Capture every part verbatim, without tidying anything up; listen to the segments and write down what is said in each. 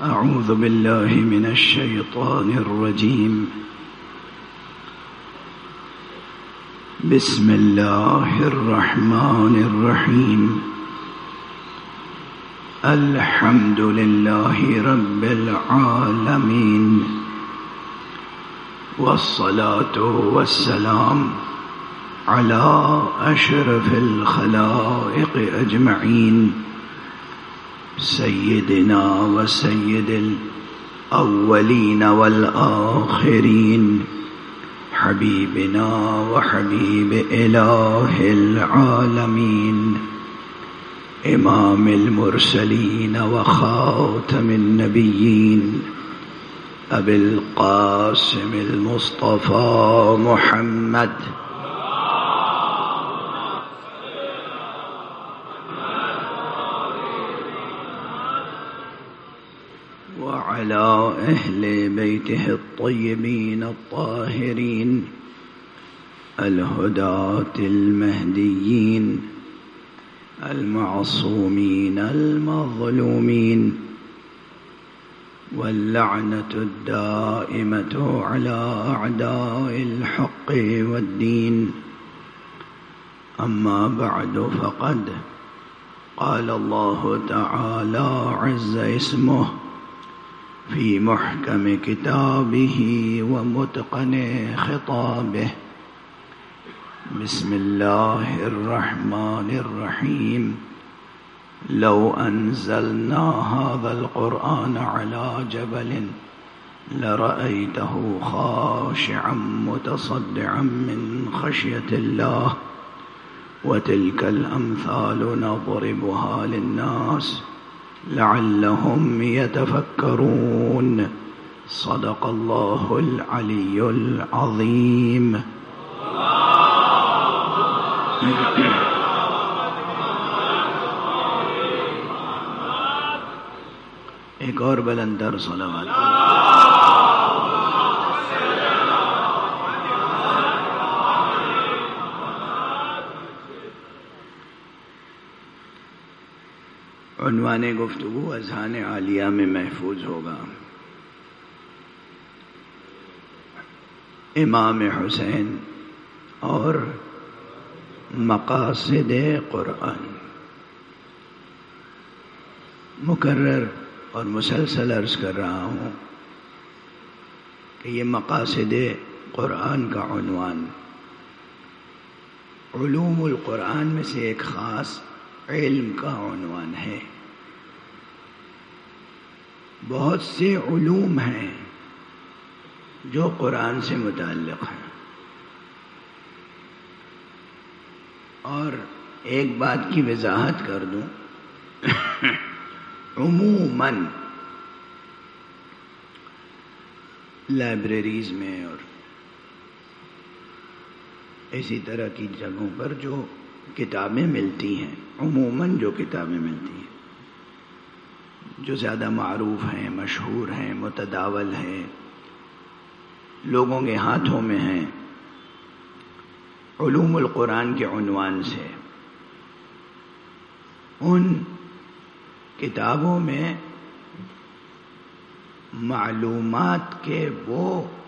أعوذ بالله من الشيطان الرجيم. بسم الله الرحمن الرحيم. الحمد لله رب العالمين، والصلاة والسلام على أشرف الخلائق أجمعين، سيدنا وسيد الأولين والآخرين، حبيبنا وحبيب إله العالمين، إمام المرسلين وخاتم النبيين، أبي القاسم المصطفى محمد وعلى أهل بيته الطيبين الطاهرين الهداة المهديين المعصومين المظلومين، واللعنة الدائمة على أعداء الحق والدين. أما بعد، فقد قال الله تعالى عز اسمه في محكم كتابه ومتقن خطابه. بسم الله الرحمن الرحيم. لو أنزلنا هذا القرآن على جبل لرأيته خاشعا متصدعا من خشية الله، وتلك الأمثال نضربها للناس لعلهم يتفكرون. صدق الله العلي العظيم. ایک اور بلندر صلوات. عنوان گفتگو اذہان عالیہ میں محفوظ ہوگا. امام حسین اور مقاصد قرآن. مکرر اور مسلسل عرض کر رہا ہوں کہ یہ مقاصد قرآن کا عنوان علوم القرآن میں سے ایک خاص علم کا عنوان ہے. بہت سے علوم ہیں جو قرآن سے متعلق ہیں، اور ایک بات کی وضاحت کر دوں. عموماً لائبریریز میں اور اسی طرح کی جگہوں پر جو کتابیں ملتی ہیں، عموماً جو کتابیں ملتی ہیں جو زیادہ معروف ہیں، مشہور ہیں، متداول ہیں، لوگوں کے ہاتھوں میں ہیں، علوم القرآن کے عنوان سے، ان کتابوں میں معلومات کے وہ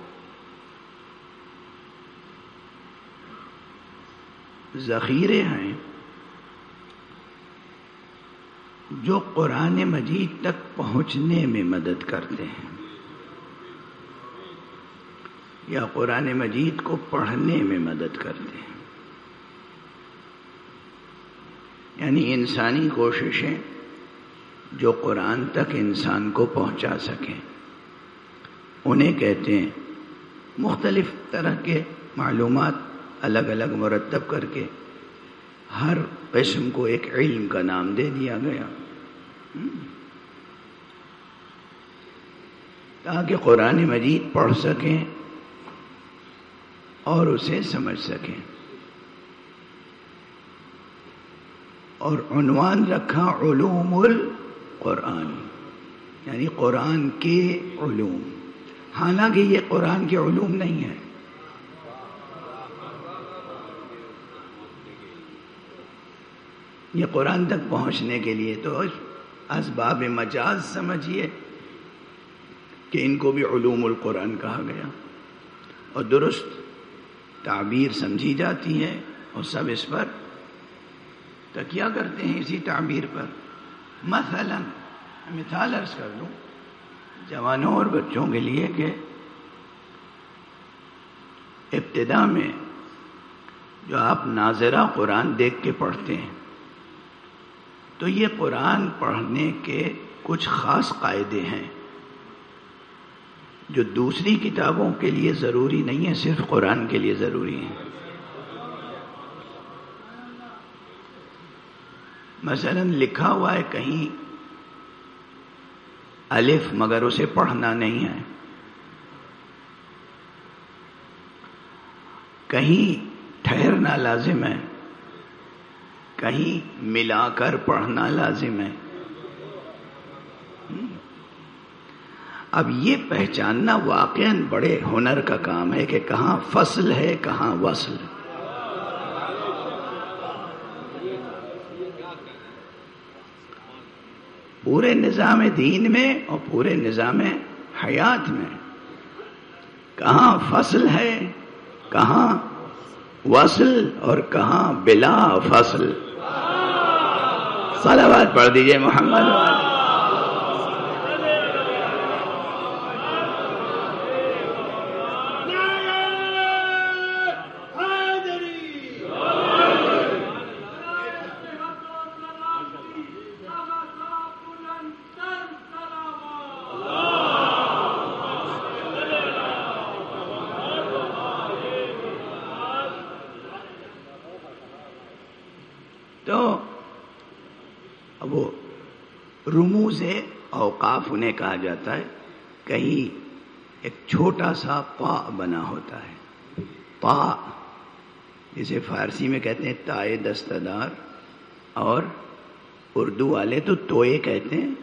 ذخیرے ہیں جو قرآن مجید تک پہنچنے میں مدد کرتے ہیں، یا قرآن مجید کو پڑھنے میں مدد کرتے ہیں. یعنی انسانی کوششیں جو قرآن تک انسان کو پہنچا سکیں، انہیں کہتے ہیں. مختلف طرح کے معلومات الگ الگ مرتب کر کے ہر قسم کو ایک علم کا نام دے دیا گیا تاکہ قرآن مجید پڑھ سکیں اور اسے سمجھ سکیں. اور عنوان رکھا علوم القرآن، یعنی قرآن کے علوم. حالانکہ یہ قرآن کے علوم نہیں ہیں، یہ قرآن تک پہنچنے کے لیے تو اسباب مجاز سمجھیے کہ ان کو بھی علوم القرآن کہا گیا، اور درست تعبیر سمجھی جاتی ہے اور سب اس پر تکیہ کرتے ہیں، اسی تعبیر پر۔ مثلا مثال عرض کر دوں جوانوں اور بچوں کے لیے کہ ابتدا میں جو آپ ناظرہ قرآن دیکھ کے پڑھتے ہیں تو یہ قرآن پڑھنے کے کچھ خاص قاعدے ہیں جو دوسری کتابوں کے لیے ضروری نہیں ہے، صرف قرآن کے لیے ضروری ہیں۔ مثلا لکھا ہوا ہے کہیں الف مگر اسے پڑھنا نہیں ہے، کہیں ٹھہرنا لازم ہے، کہیں ملا کر پڑھنا لازم ہے۔ اب یہ پہچاننا واقعاً بڑے ہنر کا کام ہے کہ کہاں فصل ہے کہاں وصل۔ پورے نظام دین میں اور پورے نظام حیات میں کہاں فصل ہے کہاں وصل اور کہاں بلا فصل۔ صلوات پڑھ دیجئے محمد والے۔ تو اب وہ رموز اوقاف انہیں کہا جاتا ہے، کہیں ایک چھوٹا سا پا بنا ہوتا ہے، پا جسے فارسی میں کہتے ہیں تائے دستدار، اور اردو والے تو توئے کہتے ہیں،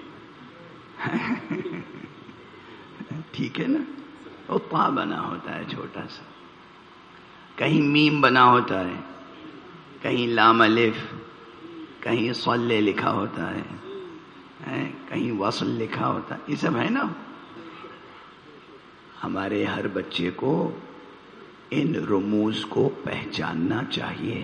ٹھیک ہے نا، وہ پا بنا ہوتا ہے چھوٹا سا، کہیں میم بنا ہوتا ہے، کہیں لام الف، کہیں صلے لکھا ہوتا ہے، کہیں وصل لکھا ہوتا ہے، یہ سب ہے نا۔ ہمارے ہر بچے کو ان رموز کو پہچاننا چاہیے۔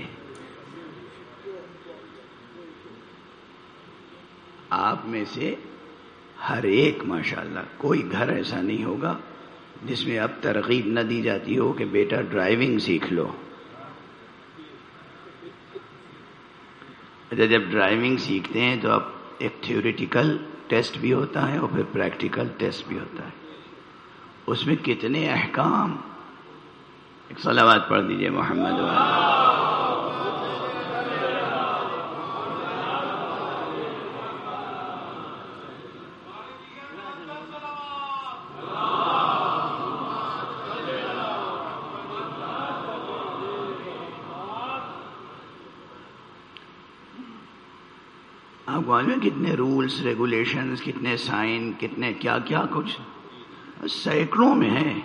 آپ میں سے ہر ایک ماشاءاللہ کوئی گھر ایسا نہیں ہوگا جس میں اب ترغیب نہ دی جاتی ہو کہ بیٹا ڈرائیونگ سیکھ لو۔ جب ڈرائیونگ سیکھتے ہیں تو اب ایک تھیوریٹیکل ٹیسٹ بھی ہوتا ہے اور پھر پریکٹیکل ٹیسٹ بھی ہوتا ہے، اس میں کتنے احکام۔ ایک صلوات پڑھ دیجئے محمد والے۔ آپ معلوم ہے کتنے رولز ریگولیشنز، کتنے سائن، کتنے کیا کیا کچھ سینکڑوں میں ہے۔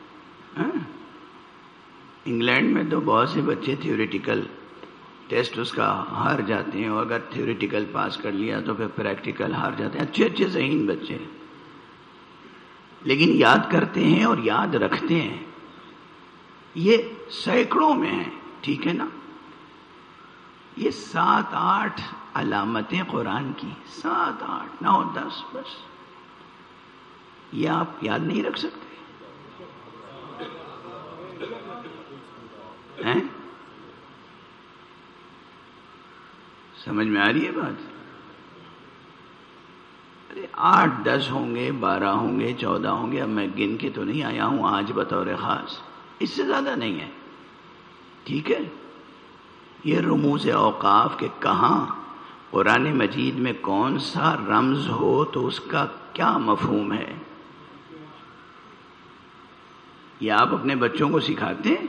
انگلینڈ میں تو بہت سے بچے تھیوریٹیکل ٹیسٹ اس کا ہار جاتے ہیں، اور اگر تھیوریٹیکل پاس کر لیا تو پھر پریکٹیکل ہار جاتے ہیں، اچھے اچھے ذہین بچے، لیکن یاد کرتے ہیں اور یاد رکھتے ہیں، یہ سینکڑوں میں ہے، ٹھیک ہے نا۔ یہ سات آٹھ علامتیں قرآن کی، سات آٹھ نو دس، بس یہ آپ یاد نہیں رکھ سکتے ہیں؟ سمجھ میں آ رہی ہے بات؟ ارے آٹھ دس ہوں گے، بارہ ہوں گے، چودہ ہوں گے، اب میں گن کے تو نہیں آیا ہوں آج بطور خاص، اس سے زیادہ نہیں ہے، ٹھیک ہے۔ یہ رموز اوقاف کے کہاں قرآن مجید میں کون سا رمز ہو تو اس کا کیا مفہوم ہے، یہ آپ اپنے بچوں کو سکھاتے ہیں؟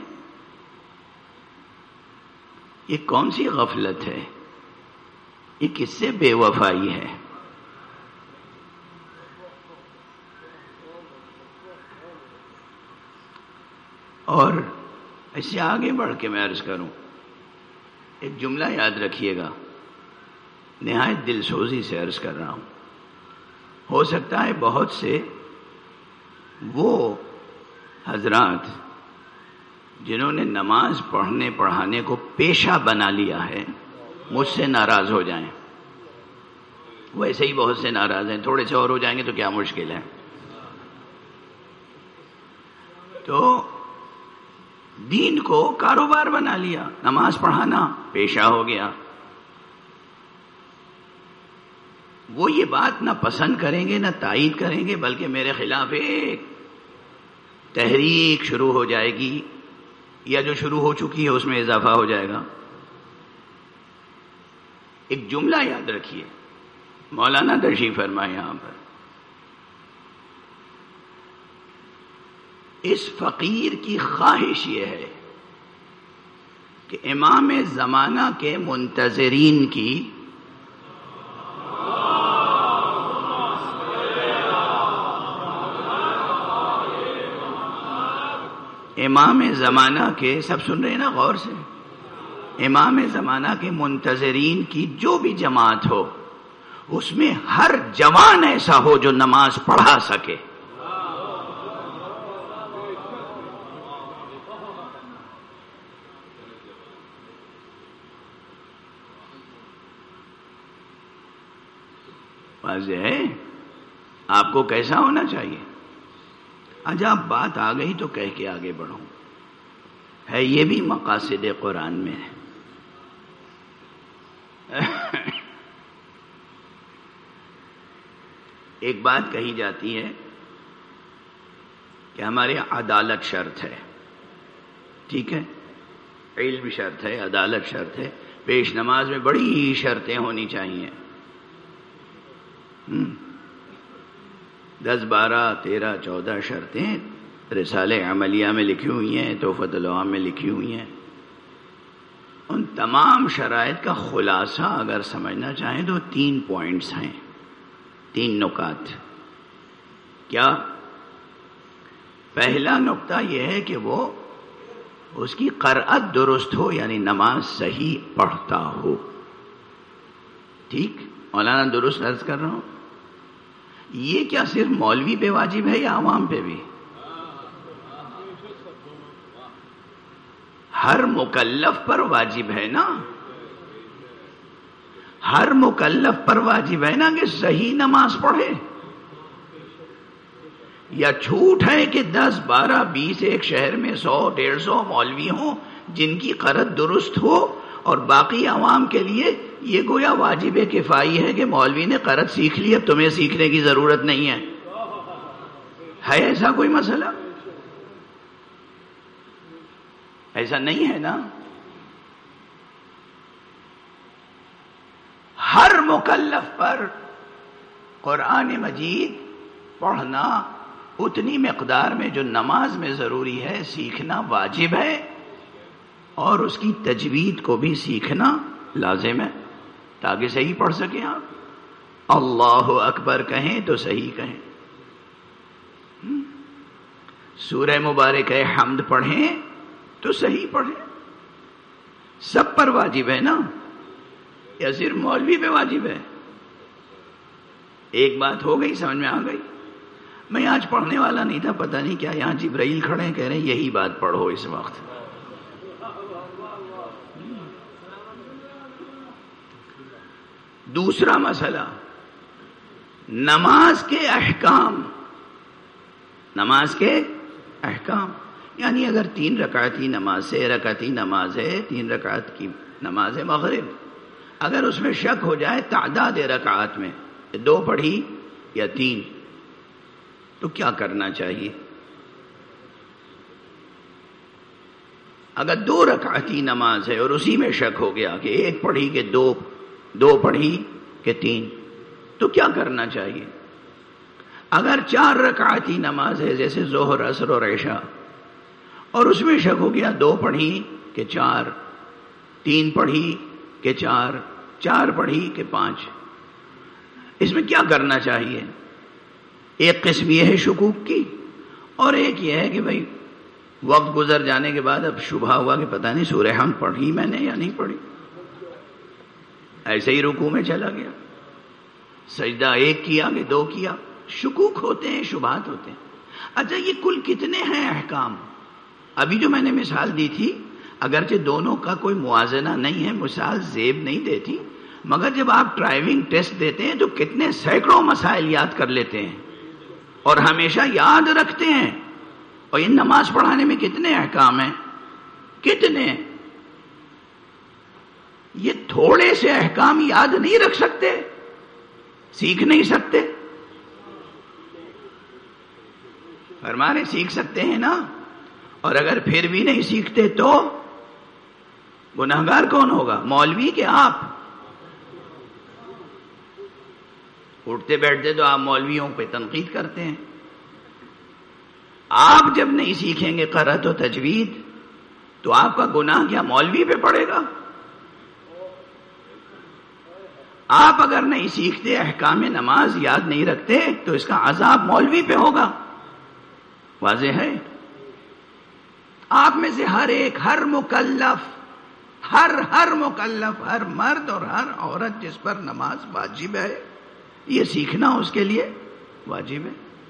یہ کون سی غفلت ہے، یہ کس سے بے وفائی ہے؟ اور ایسے آگے بڑھ کے میں عرض کروں، ایک جملہ یاد رکھیے گا، نہایت دل سوزی سے عرض کر رہا ہوں، ہو سکتا ہے بہت سے وہ حضرات جنہوں نے نماز پڑھنے پڑھانے کو پیشہ بنا لیا ہے مجھ سے ناراض ہو جائیں. ویسے ہی بہت سے ناراض ہیں، تھوڑے سے اور ہو جائیں گے تو کیا مشکل ہے. تو دین کو کاروبار بنا لیا، نماز پڑھانا پیشہ ہو گیا. وہ یہ بات نہ پسند کریں گے نہ تائید کریں گے، بلکہ میرے خلاف ایک تحریک شروع ہو جائے گی، یا جو شروع ہو چکی ہے اس میں اضافہ ہو جائے گا. ایک جملہ یاد رکھیے، مولانا تشریف فرمائے یہاں پر، اس فقیر کی خواہش یہ ہے کہ امام زمانہ کے منتظرین کی امام زمانہ کے سب سن رہے ہیں نا غور سے، امام زمانہ کے منتظرین کی جو بھی جماعت ہو اس میں ہر جوان ایسا ہو جو نماز پڑھا سکے. واضح ہے آپ کو کیسا ہونا چاہیے. عجب بات آ گئی تو کہہ کے آگے بڑھوں، ہے یہ بھی مقاصد قرآن میں ہے. ایک بات کہی جاتی ہے کہ ہمارے عدالت شرط ہے، ٹھیک ہے، علم شرط ہے، عدالت شرط ہے، پیش نماز میں بڑی شرطیں ہونی چاہیے. دس بارہ تیرہ چودہ شرطیں رسالہ عملیہ میں لکھی ہوئی ہیں، تحفۃ العوام میں لکھی ہوئی ہیں. ان تمام شرائط کا خلاصہ اگر سمجھنا چاہیں تو تین پوائنٹس ہیں، تین نکات. کیا؟ پہلا نقطہ یہ ہے کہ وہ اس کی قرأت درست ہو، یعنی نماز صحیح پڑھتا ہو. ٹھیک مولانا درست عرض کر رہا ہوں. یہ کیا صرف مولوی پہ واجب ہے یا عوام پہ بھی؟ ہر مکلف پر واجب ہے نا، ہر مکلف پر واجب ہے نا کہ صحیح نماز پڑھے. یا چھوٹ ہے کہ دس بارہ بیس ایک شہر میں سو ڈیڑھ سو مولوی ہوں جن کی قرأت درست ہو، اور باقی عوام کے لیے یہ گویا واجب کفائی ہے کہ مولوی نے قرأت سیکھ لی، اب تمہیں سیکھنے کی ضرورت نہیں ہے. ہے ایسا کوئی مسئلہ؟ ایسا نہیں ہے نا. ہر مکلف پر قرآن مجید پڑھنا اتنی مقدار میں جو نماز میں ضروری ہے سیکھنا واجب ہے، اور اس کی تجوید کو بھی سیکھنا لازم ہے تاکہ صحیح پڑھ سکیں. آپ اللہ اکبر کہیں تو صحیح کہیں، سورہ مبارک حمد پڑھیں تو صحیح پڑھیں. سب پر واجب ہے نا، یا صرف مولوی پہ واجب ہے؟ ایک بات ہو گئی، سمجھ میں آ گئی. میں آج پڑھنے والا نہیں تھا، پتہ نہیں کیا یہاں جبرائیل کھڑے ہیں، کہہ رہے ہیں یہی بات پڑھو اس وقت. دوسرا مسئلہ، نماز کے احکام. نماز کے احکام یعنی اگر تین رکعتی نماز سے رکعتی نماز ہے، تین رکعت کی نماز ہے مغرب، اگر اس میں شک ہو جائے تعداد رکعات میں دو پڑھی یا تین، تو کیا کرنا چاہیے؟ اگر دو رکعتی نماز ہے اور اسی میں شک ہو گیا کہ ایک پڑھی کہ دو دو پڑھی کہ تین، تو کیا کرنا چاہیے؟ اگر چار رکعتی نماز ہے جیسے ظہر عصر اور عشاء، اور اس میں شک ہو گیا دو پڑھی کہ چار، تین پڑھی کہ چار، چار پڑھی کہ پانچ، اس میں کیا کرنا چاہیے؟ ایک قسم یہ ہے شکوک کی، اور ایک یہ ہے کہ بھئی وقت گزر جانے کے بعد اب شبہ ہوا کہ پتہ نہیں سورہ حمد پڑھی میں نے یا نہیں پڑھی، ایسے ہی رکوع میں چلا گیا، سجدہ ایک کیا کہ دو کیا. شکوک ہوتے ہیں، شبہات ہوتے ہیں. اچھا یہ کل کتنے ہیں احکام؟ ابھی جو میں نے مثال دی تھی اگرچہ دونوں کا کوئی موازنہ نہیں ہے، مثال زیب نہیں دیتی، مگر جب آپ ڈرائیونگ ٹیسٹ دیتے ہیں تو کتنے سینکڑوں مسائل یاد کر لیتے ہیں اور ہمیشہ یاد رکھتے ہیں. اور یہ نماز پڑھانے میں کتنے احکام ہیں، کتنے؟ یہ تھوڑے سے احکام یاد نہیں رکھ سکتے، سیکھ نہیں سکتے؟ فرما رہے سیکھ سکتے ہیں نا. اور اگر پھر بھی نہیں سیکھتے تو گناہگار کون ہوگا، مولوی کہ آپ؟ اٹھتے بیٹھتے تو آپ مولویوں پہ تنقید کرتے ہیں. آپ جب نہیں سیکھیں گے قرأت و تجوید تو آپ کا گناہ کیا مولوی پہ پڑے گا؟ آپ اگر نہیں سیکھتے، احکام نماز یاد نہیں رکھتے تو اس کا عذاب مولوی پہ ہوگا. واضح ہے؟ آپ میں سے ہر ایک، ہر مکلف، ہر ہر مکلف، ہر مرد اور ہر عورت جس پر نماز واجب ہے، یہ سیکھنا اس کے لیے واجب ہے.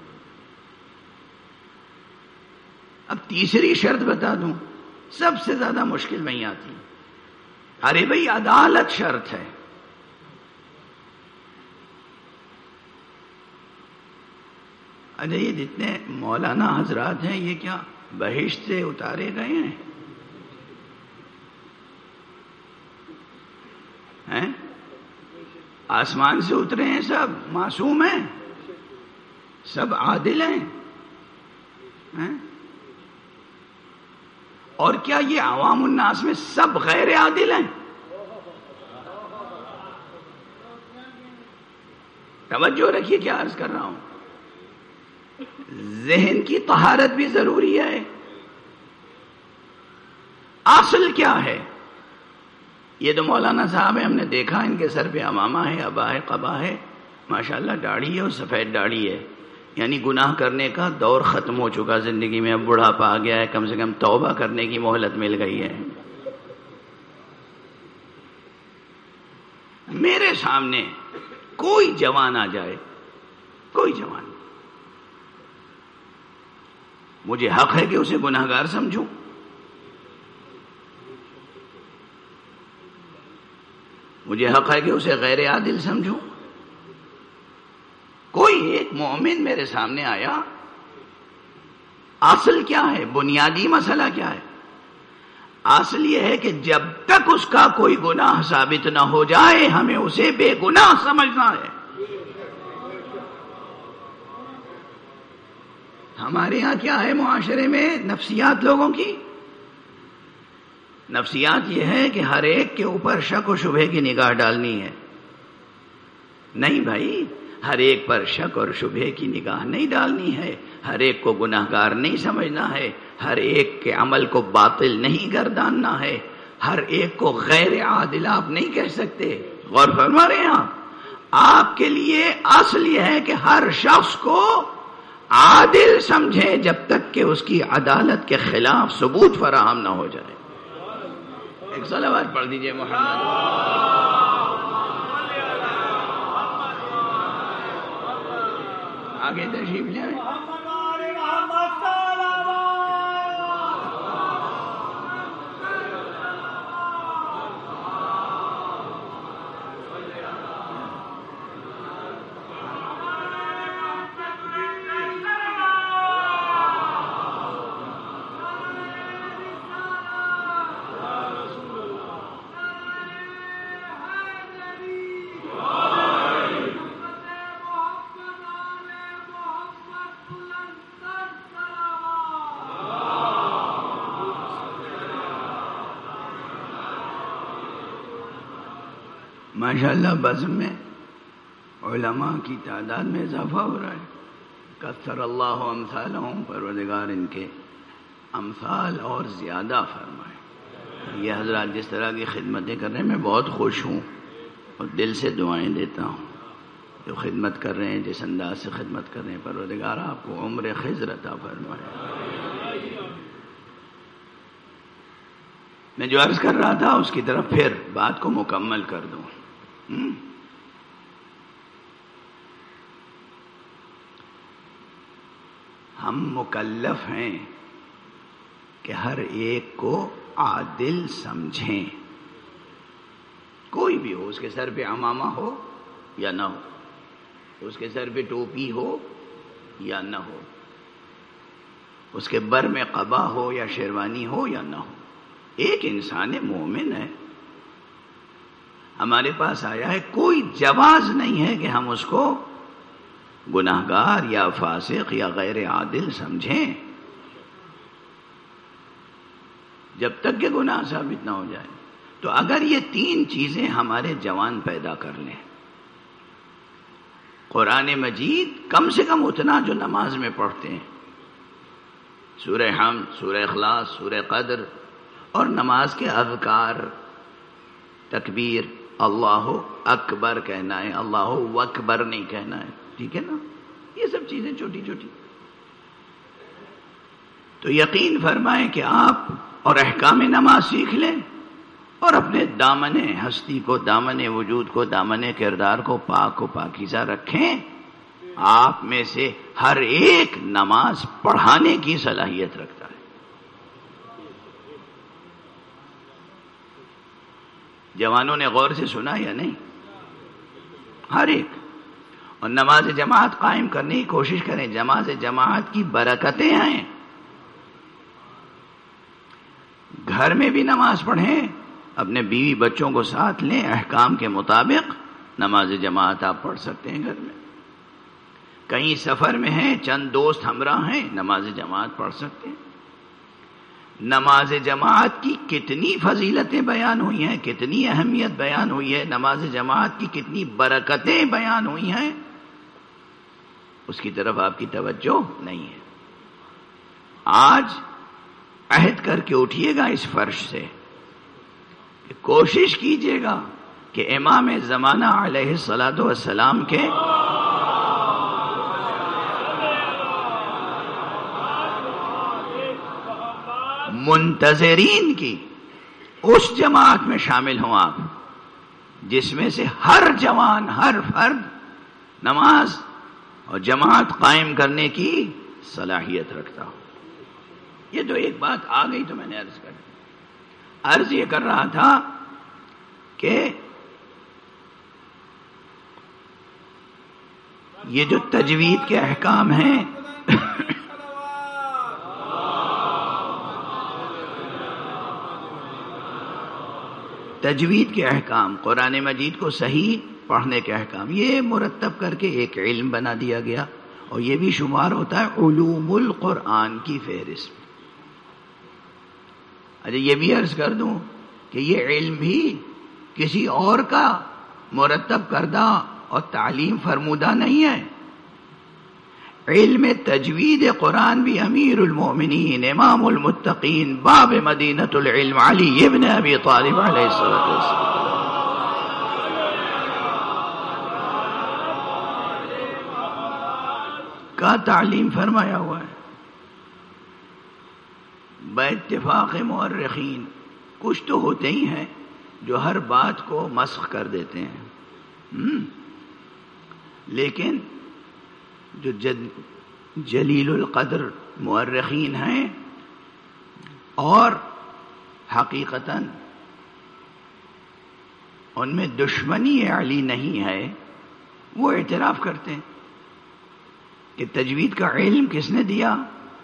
اب تیسری شرط بتا دوں، سب سے زیادہ مشکل وہیں آتی. ارے بھائی عدالت شرط ہے. اچھا یہ جتنے مولانا حضرات ہیں یہ کیا بہشت سے اتارے گئے ہیں؟ ہیں آسمان سے اترے ہیں؟ سب معصوم ہیں؟ سب عادل ہیں؟ ہیں اور کیا یہ عوام الناس میں سب غیر عادل ہیں؟ توجہ رکھیے کیا عرض کر رہا ہوں. ذہن کی طہارت بھی ضروری ہے. اصل کیا ہے؟ یہ تو مولانا صاحب ہیں، ہم نے دیکھا ان کے سر پہ عمامہ ہے، عبا ہے، قبا ہے، ماشاءاللہ داڑھی ہے اور سفید داڑھی ہے. یعنی گناہ کرنے کا دور ختم ہو چکا زندگی میں، اب بڑھاپا آ گیا ہے، کم سے کم توبہ کرنے کی مہلت مل گئی ہے. میرے سامنے کوئی جوان آ جائے، کوئی جوان، مجھے حق ہے کہ اسے گناہگار سمجھوں. مجھے حق ہے کہ اسے غیر عادل سمجھوں. کوئی ایک مومن میرے سامنے آیا، اصل کیا ہے، بنیادی مسئلہ کیا ہے؟ اصل یہ ہے کہ جب تک اس کا کوئی گناہ ثابت نہ ہو جائے ہمیں اسے بے گناہ سمجھنا ہے. ہمارے ہاں کیا ہے معاشرے میں نفسیات لوگوں کی؟ نفسیات یہ ہے کہ ہر ایک کے اوپر شک و شبہے کی نگاہ ڈالنی ہے. نہیں بھائی، ہر ایک پر شک اور شبہے کی نگاہ نہیں ڈالنی ہے. ہر ایک کو گناہگار نہیں سمجھنا ہے. ہر ایک کے عمل کو باطل نہیں گرداننا ہے. ہر ایک کو غیر عادل آپ نہیں کہہ سکتے. غور فرما رہے ہیں آپ؟ آپ کے لیے اصل یہ ہے کہ ہر شخص کو عادل سمجھے جب تک کہ اس کی عدالت کے خلاف ثبوت فراہم نہ ہو جائے. ایک صلوات پڑھ دیجئے محمد. آگے تشریف لے آئیں. ماشاءاللہ بزم میں علماء کی تعداد میں اضافہ ہو رہا ہے. کثر اللہ امثالہم، پروردگار ان کے امثال اور زیادہ فرمائے. یہ حضرات جس طرح کی خدمتیں کر رہے ہیں میں بہت خوش ہوں اور دل سے دعائیں دیتا ہوں. جو خدمت کر رہے ہیں، جس انداز سے خدمت کر رہے ہیں، پروردگار آپ کو عمر خضر عطا فرمائے. میں جو عرض کر رہا تھا اس کی طرف پھر بات کو مکمل کر دوں. ہم مکلف ہیں کہ ہر ایک کو عادل سمجھیں، کوئی بھی ہو، اس کے سر پہ عمامہ ہو یا نہ ہو، اس کے سر پہ ٹوپی ہو یا نہ ہو، اس کے بر میں قبا ہو یا شیروانی ہو یا نہ ہو، ایک انسان مومن ہے، ہمارے پاس آیا ہے، کوئی جواز نہیں ہے کہ ہم اس کو گناہگار یا فاسق یا غیر عادل سمجھیں جب تک کہ گناہ ثابت نہ ہو جائے۔ تو اگر یہ تین چیزیں ہمارے جوان پیدا کر لیں، قرآن مجید کم سے کم اتنا جو نماز میں پڑھتے ہیں، سورہ حمد، سورہ اخلاص، سورہ قدر، اور نماز کے اذکار، تکبیر، اللہ اکبر کہنا ہے، اللہ اکبر نہیں کہنا ہے، ٹھیک ہے نا، یہ سب چیزیں چھوٹی چھوٹی، تو یقین فرمائیں کہ آپ اور احکام نماز سیکھ لیں اور اپنے دامن ہستی کو، دامن وجود کو، دامن کردار کو پاک و پاکیزہ رکھیں۔ آپ میں سے ہر ایک نماز پڑھانے کی صلاحیت رکھتا ہے۔ جوانوں نے غور سے سنا یا نہیں؟ ہر ایک، اور نماز جماعت قائم کرنے کی کوشش کریں، نماز جماعت کی برکتیں ہیں۔ گھر میں بھی نماز پڑھیں، اپنے بیوی بچوں کو ساتھ لیں، احکام کے مطابق نماز جماعت آپ پڑھ سکتے ہیں گھر میں۔ کہیں سفر میں ہیں، چند دوست ہمراہ ہیں، نماز جماعت پڑھ سکتے ہیں۔ نماز جماعت کی کتنی فضیلتیں بیان ہوئی ہیں، کتنی اہمیت بیان ہوئی ہے، نماز جماعت کی کتنی برکتیں بیان ہوئی ہیں، اس کی طرف آپ کی توجہ نہیں ہے۔ آج عہد کر کے اٹھیے گا اس فرش سے کہ کوشش کیجیے گا کہ امام زمانہ علیہ الصلاۃ والسلام کے منتظرین کی اس جماعت میں شامل ہوں آپ، جس میں سے ہر جوان، ہر فرد نماز اور جماعت قائم کرنے کی صلاحیت رکھتا ہو۔ یہ تو ایک بات آ گئی تو میں نے عرض کر دی۔ عرض یہ کر رہا تھا کہ یہ جو تجوید کے احکام ہیں تجوید کے احکام، قرآن مجید کو صحیح پڑھنے کے احکام، یہ مرتب کر کے ایک علم بنا دیا گیا، اور یہ بھی شمار ہوتا ہے علوم القرآن کی فہرست میں۔ اچھا یہ بھی عرض کر دوں کہ یہ علم بھی کسی اور کا مرتب کردہ اور تعلیم فرمودہ نہیں ہے۔ علم تجوید قرآن بھی امیر المومنین، امام المتقین، باب مدینۃ العلم علی ابن ابی طالب علیہ السلام کا تعلیم فرمایا ہوا ہے۔ بے اتفاق مورخین، کچھ تو ہوتے ہی ہیں جو ہر بات کو مسخ کر دیتے ہیں، لیکن جو جلیل القدر مورخین ہیں اور حقیقتاً ان میں دشمنی علی نہیں ہے، وہ اعتراف کرتے ہیں کہ تجوید کا علم کس نے دیا؟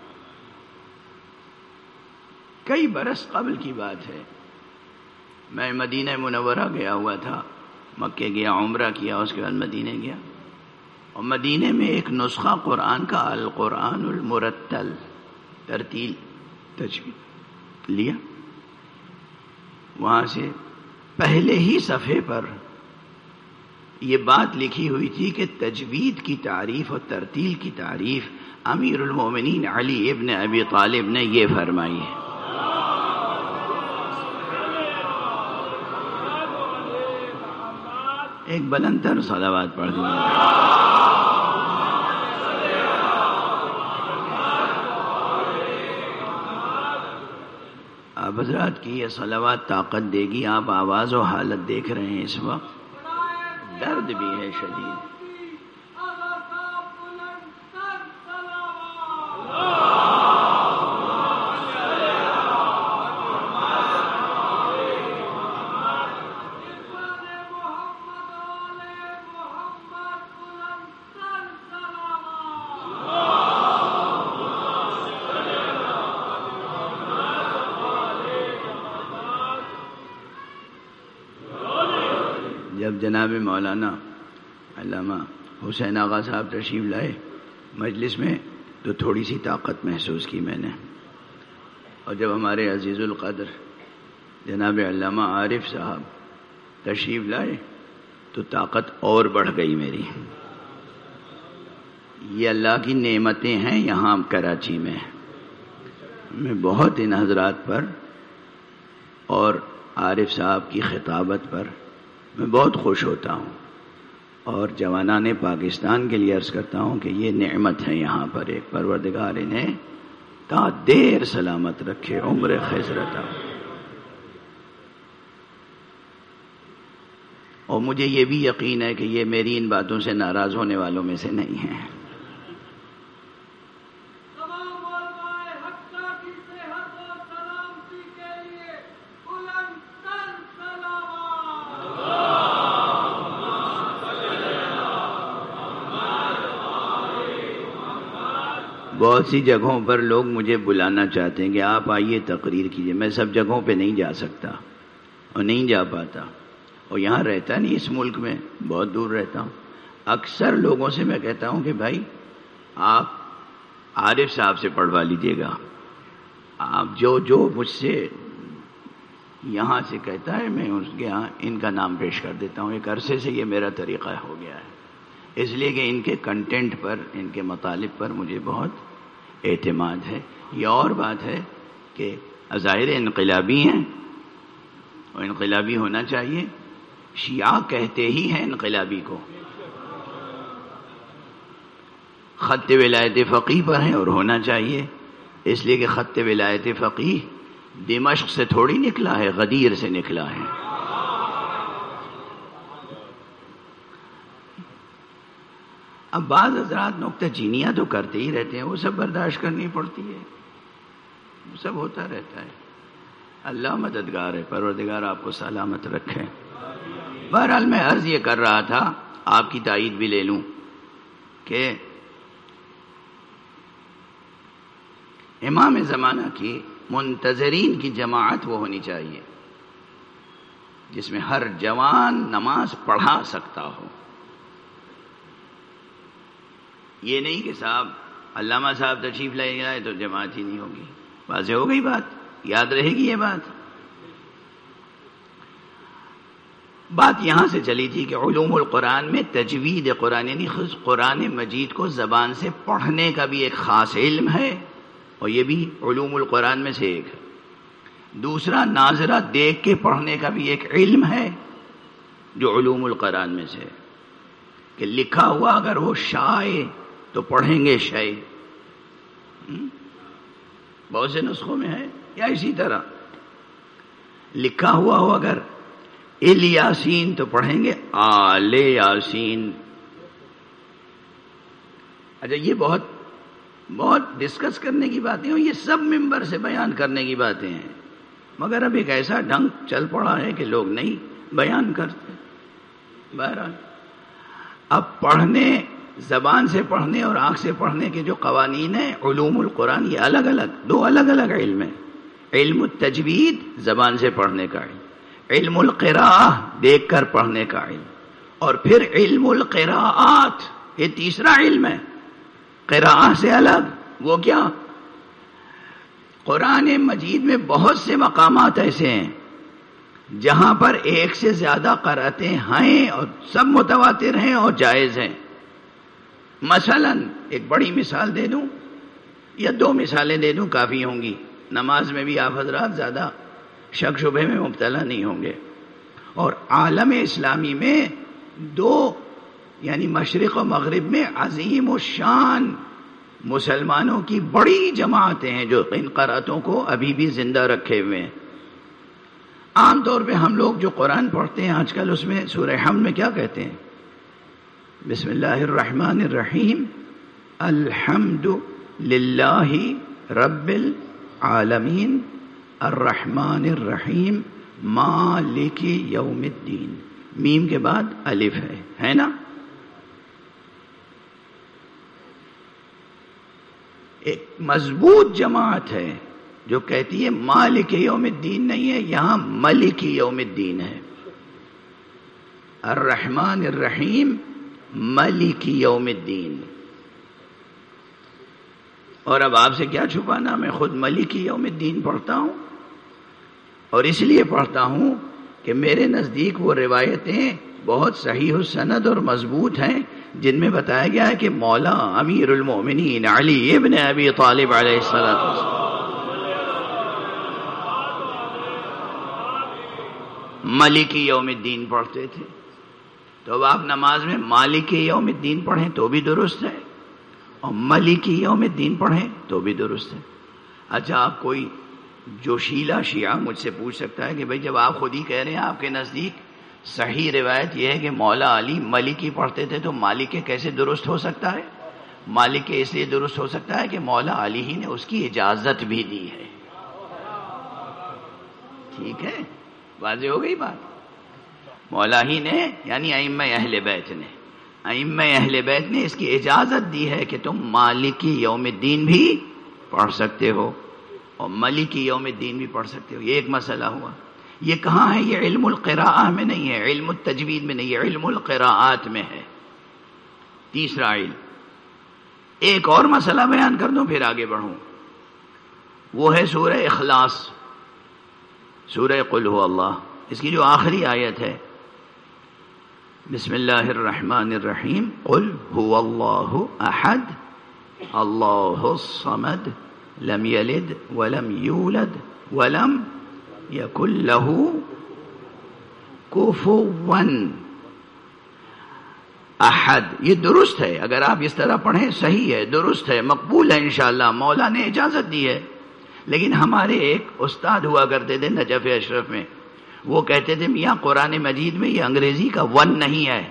کئی برس قبل کی بات ہے، میں مدینہ منورہ گیا ہوا تھا، مکے گیا، عمرہ کیا، اس کے بعد مدینہ گیا، اور مدینے میں ایک نسخہ قرآن کا القرآن المرتل ترتیل تجوید لیا، وہاں سے پہلے ہی صفحے پر یہ بات لکھی ہوئی تھی کہ تجوید کی تعریف اور ترتیل کی تعریف امیر المومنین علی ابن ابی طالب نے یہ فرمائی ہے۔ ایک بلند تر صلوات پڑھ دیں۔ آپ حضرات کی یہ صلوات طاقت دے گی، آپ آواز و حالت دیکھ رہے ہیں، اس وقت درد بھی ہے شدید۔ جب جناب مولانا علامہ حسین آغا صاحب تشریف لائے مجلس میں تو تھوڑی سی طاقت محسوس کی میں نے، اور جب ہمارے عزیز القدر جناب علامہ عارف صاحب تشریف لائے تو طاقت اور بڑھ گئی میری۔ یہ اللہ کی نعمتیں ہیں یہاں کراچی میں۔ میں بہت ان حضرات پر اور عارف صاحب کی خطابت پر میں بہت خوش ہوتا ہوں، اور جوانان پاکستان کے لیے عرض کرتا ہوں کہ یہ نعمت ہے یہاں پر ایک، پروردگار انہیں تا دیر سلامت رکھے، عمر خضر عطا۔ اور مجھے یہ بھی یقین ہے کہ یہ میری ان باتوں سے ناراض ہونے والوں میں سے نہیں ہیں۔ بہت سی جگہوں پر لوگ مجھے بلانا چاہتے ہیں کہ آپ آئیے تقریر کیجیے، میں سب جگہوں پہ نہیں جا سکتا اور نہیں جا پاتا، اور یہاں رہتا نہیں، اس ملک میں بہت دور رہتا ہوں۔ اکثر لوگوں سے میں کہتا ہوں کہ بھائی آپ عارف صاحب سے پڑھوا لیجیے گا، آپ جو جو مجھ سے یہاں سے کہتا ہے میں اس کے یہاں ان کا نام پیش کر دیتا ہوں۔ ایک عرصے سے یہ میرا طریقہ ہو گیا ہے، اس لیے کہ ان کے کنٹینٹ پر، ان کے مطالب پر مجھے بہت اعتماد ہے۔ یہ اور بات ہے کہ ظاہر انقلابی ہیں اور انقلابی ہونا چاہیے، شیعہ کہتے ہی ہیں انقلابی کو، خط ولایت فقیہ پر ہیں اور ہونا چاہیے، اس لیے کہ خط ولایت فقیہ دمشق سے تھوڑی نکلا ہے، غدیر سے نکلا ہے۔ اب بعض حضرات نکتہ چینیاں تو کرتے ہی رہتے ہیں، وہ سب برداشت کرنی پڑتی ہے، وہ سب ہوتا رہتا ہے۔ اللہ مددگار ہے، پروردگار آپ کو سلامت رکھے۔ بہرحال میں عرض یہ کر رہا تھا، آپ کی تائید بھی لے لوں کہ امام زمانہ کی منتظرین کی جماعت وہ ہونی چاہیے جس میں ہر جوان نماز پڑھا سکتا ہو۔ یہ نہیں کہ صاحب علامہ صاحب تشریف لے گئے تو جماعت ہی نہیں ہوگی۔ واضح ہو گئی بات، یاد رہے گی یہ بات۔ بات یہاں سے چلی تھی کہ علوم القرآن میں تجوید قرآن یعنی خود قرآن مجید کو زبان سے پڑھنے کا بھی ایک خاص علم ہے، اور یہ بھی علوم القرآن میں سے ایک ہے۔ دوسرا ناظرہ دیکھ کے پڑھنے کا بھی ایک علم ہے جو علوم القرآن میں سے ہے، کہ لکھا ہوا اگر وہ شائع تو پڑھیں گے شے، بہت سے نسخوں میں ہے، یا اسی طرح لکھا ہوا ہو اگر ال یاسین تو پڑھیں گے آل یاسین۔ اچھا یہ بہت بہت ڈسکس کرنے کی باتیں، اور یہ سب ممبر سے بیان کرنے کی باتیں ہیں، مگر اب ایک ایسا ڈھنگ چل پڑا ہے کہ لوگ نہیں بیان کرتے۔ بہرحال اب پڑھنے، زبان سے پڑھنے اور آنکھ سے پڑھنے کے جو قوانین ہیں علوم القرآن، یہ الگ الگ دو الگ الگ علم ہیں۔ علم التجوید زبان سے پڑھنے کا علم، علم القراءہ دیکھ کر پڑھنے کا علم، اور پھر علم القراءات یہ تیسرا علم ہے، قراءہ سے الگ۔ وہ کیا؟ قرآن مجید میں بہت سے مقامات ایسے ہیں جہاں پر ایک سے زیادہ قرأتیں ہیں اور سب متواتر ہیں اور جائز ہیں۔ مثلا ایک بڑی مثال دے دوں یا دو مثالیں دے دوں کافی ہوں گی، نماز میں بھی آپ حضرات زیادہ شک شبہ میں مبتلا نہیں ہوں گے۔ اور عالم اسلامی میں دو یعنی مشرق و مغرب میں عظیم الشان مسلمانوں کی بڑی جماعتیں ہیں جو ان قرأتوں کو ابھی بھی زندہ رکھے ہوئے ہیں۔ عام طور پہ ہم لوگ جو قرآن پڑھتے ہیں آج کل اس میں سورہ حمد میں کیا کہتے ہیں؟ بسم اللہ الرحمن الرحیم، الحمد للہ رب العالمین الرحمن الرحیم مالک یوم الدین۔ میم کے بعد الف ہے ہے نا؟ ایک مضبوط جماعت ہے جو کہتی ہے مالک یوم الدین نہیں ہے، یہاں ملک یوم الدین ہے۔ الرحمن الرحیم مالک یوم الدین. اور اب آپ سے کیا چھپانا، میں خود مالک یوم الدین پڑھتا ہوں، اور اس لیے پڑھتا ہوں کہ میرے نزدیک وہ روایتیں بہت صحیح السند اور مضبوط ہیں جن میں بتایا گیا ہے کہ مولا امیر المومنین علی ابن ابی طالب علیہ السلام مالک یوم الدین پڑھتے تھے. تو اب آپ نماز میں مالک یوم الدین پڑھیں تو بھی درست ہے، اور مالک یوم الدین پڑھیں تو بھی درست ہے. اچھا، آپ کوئی جوشیلا شیعہ مجھ سے پوچھ سکتا ہے کہ بھئی جب آپ خود ہی کہہ رہے ہیں آپ کے نزدیک صحیح روایت یہ ہے کہ مولا علی مالکی پڑھتے تھے، تو مالک کیسے درست ہو سکتا ہے؟ مالک اس لیے درست ہو سکتا ہے کہ مولا علی ہی نے اس کی اجازت بھی دی ہے. ٹھیک ہے، واضح ہو گئی بات. مولا ہی نے یعنی ائمہ اہل بیت نے ائمہ اہل بیت نے اس کی اجازت دی ہے کہ تم مالکی یوم الدین بھی پڑھ سکتے ہو اور مالکی یوم الدین بھی پڑھ سکتے ہو. یہ ایک مسئلہ ہوا. یہ کہاں ہے؟ یہ علم القراءہ میں نہیں ہے، علم التجوید میں نہیں ہے، علم القراءات میں ہے. تیسرا علم. ایک اور مسئلہ بیان کر دوں پھر آگے بڑھوں. وہ ہے سورہ اخلاص، سورہ قل هو اللہ. اس کی جو آخری آیت ہے، بسم اللہ الرحمن الرحیم، قل هو اللہ احد اللہ الصمد لم یلد ولم یولد ولم یکن لہ کفوا احد. یہ درست ہے، اگر آپ اس طرح پڑھیں صحیح ہے، درست ہے، مقبول ہے انشاءاللہ، مولا نے اجازت دی ہے. لیکن ہمارے ایک استاد ہوا کرتے تھے نجف اشرف میں، وہ کہتے تھے میاں قرآن مجید میں یہ انگریزی کا ون نہیں ہے،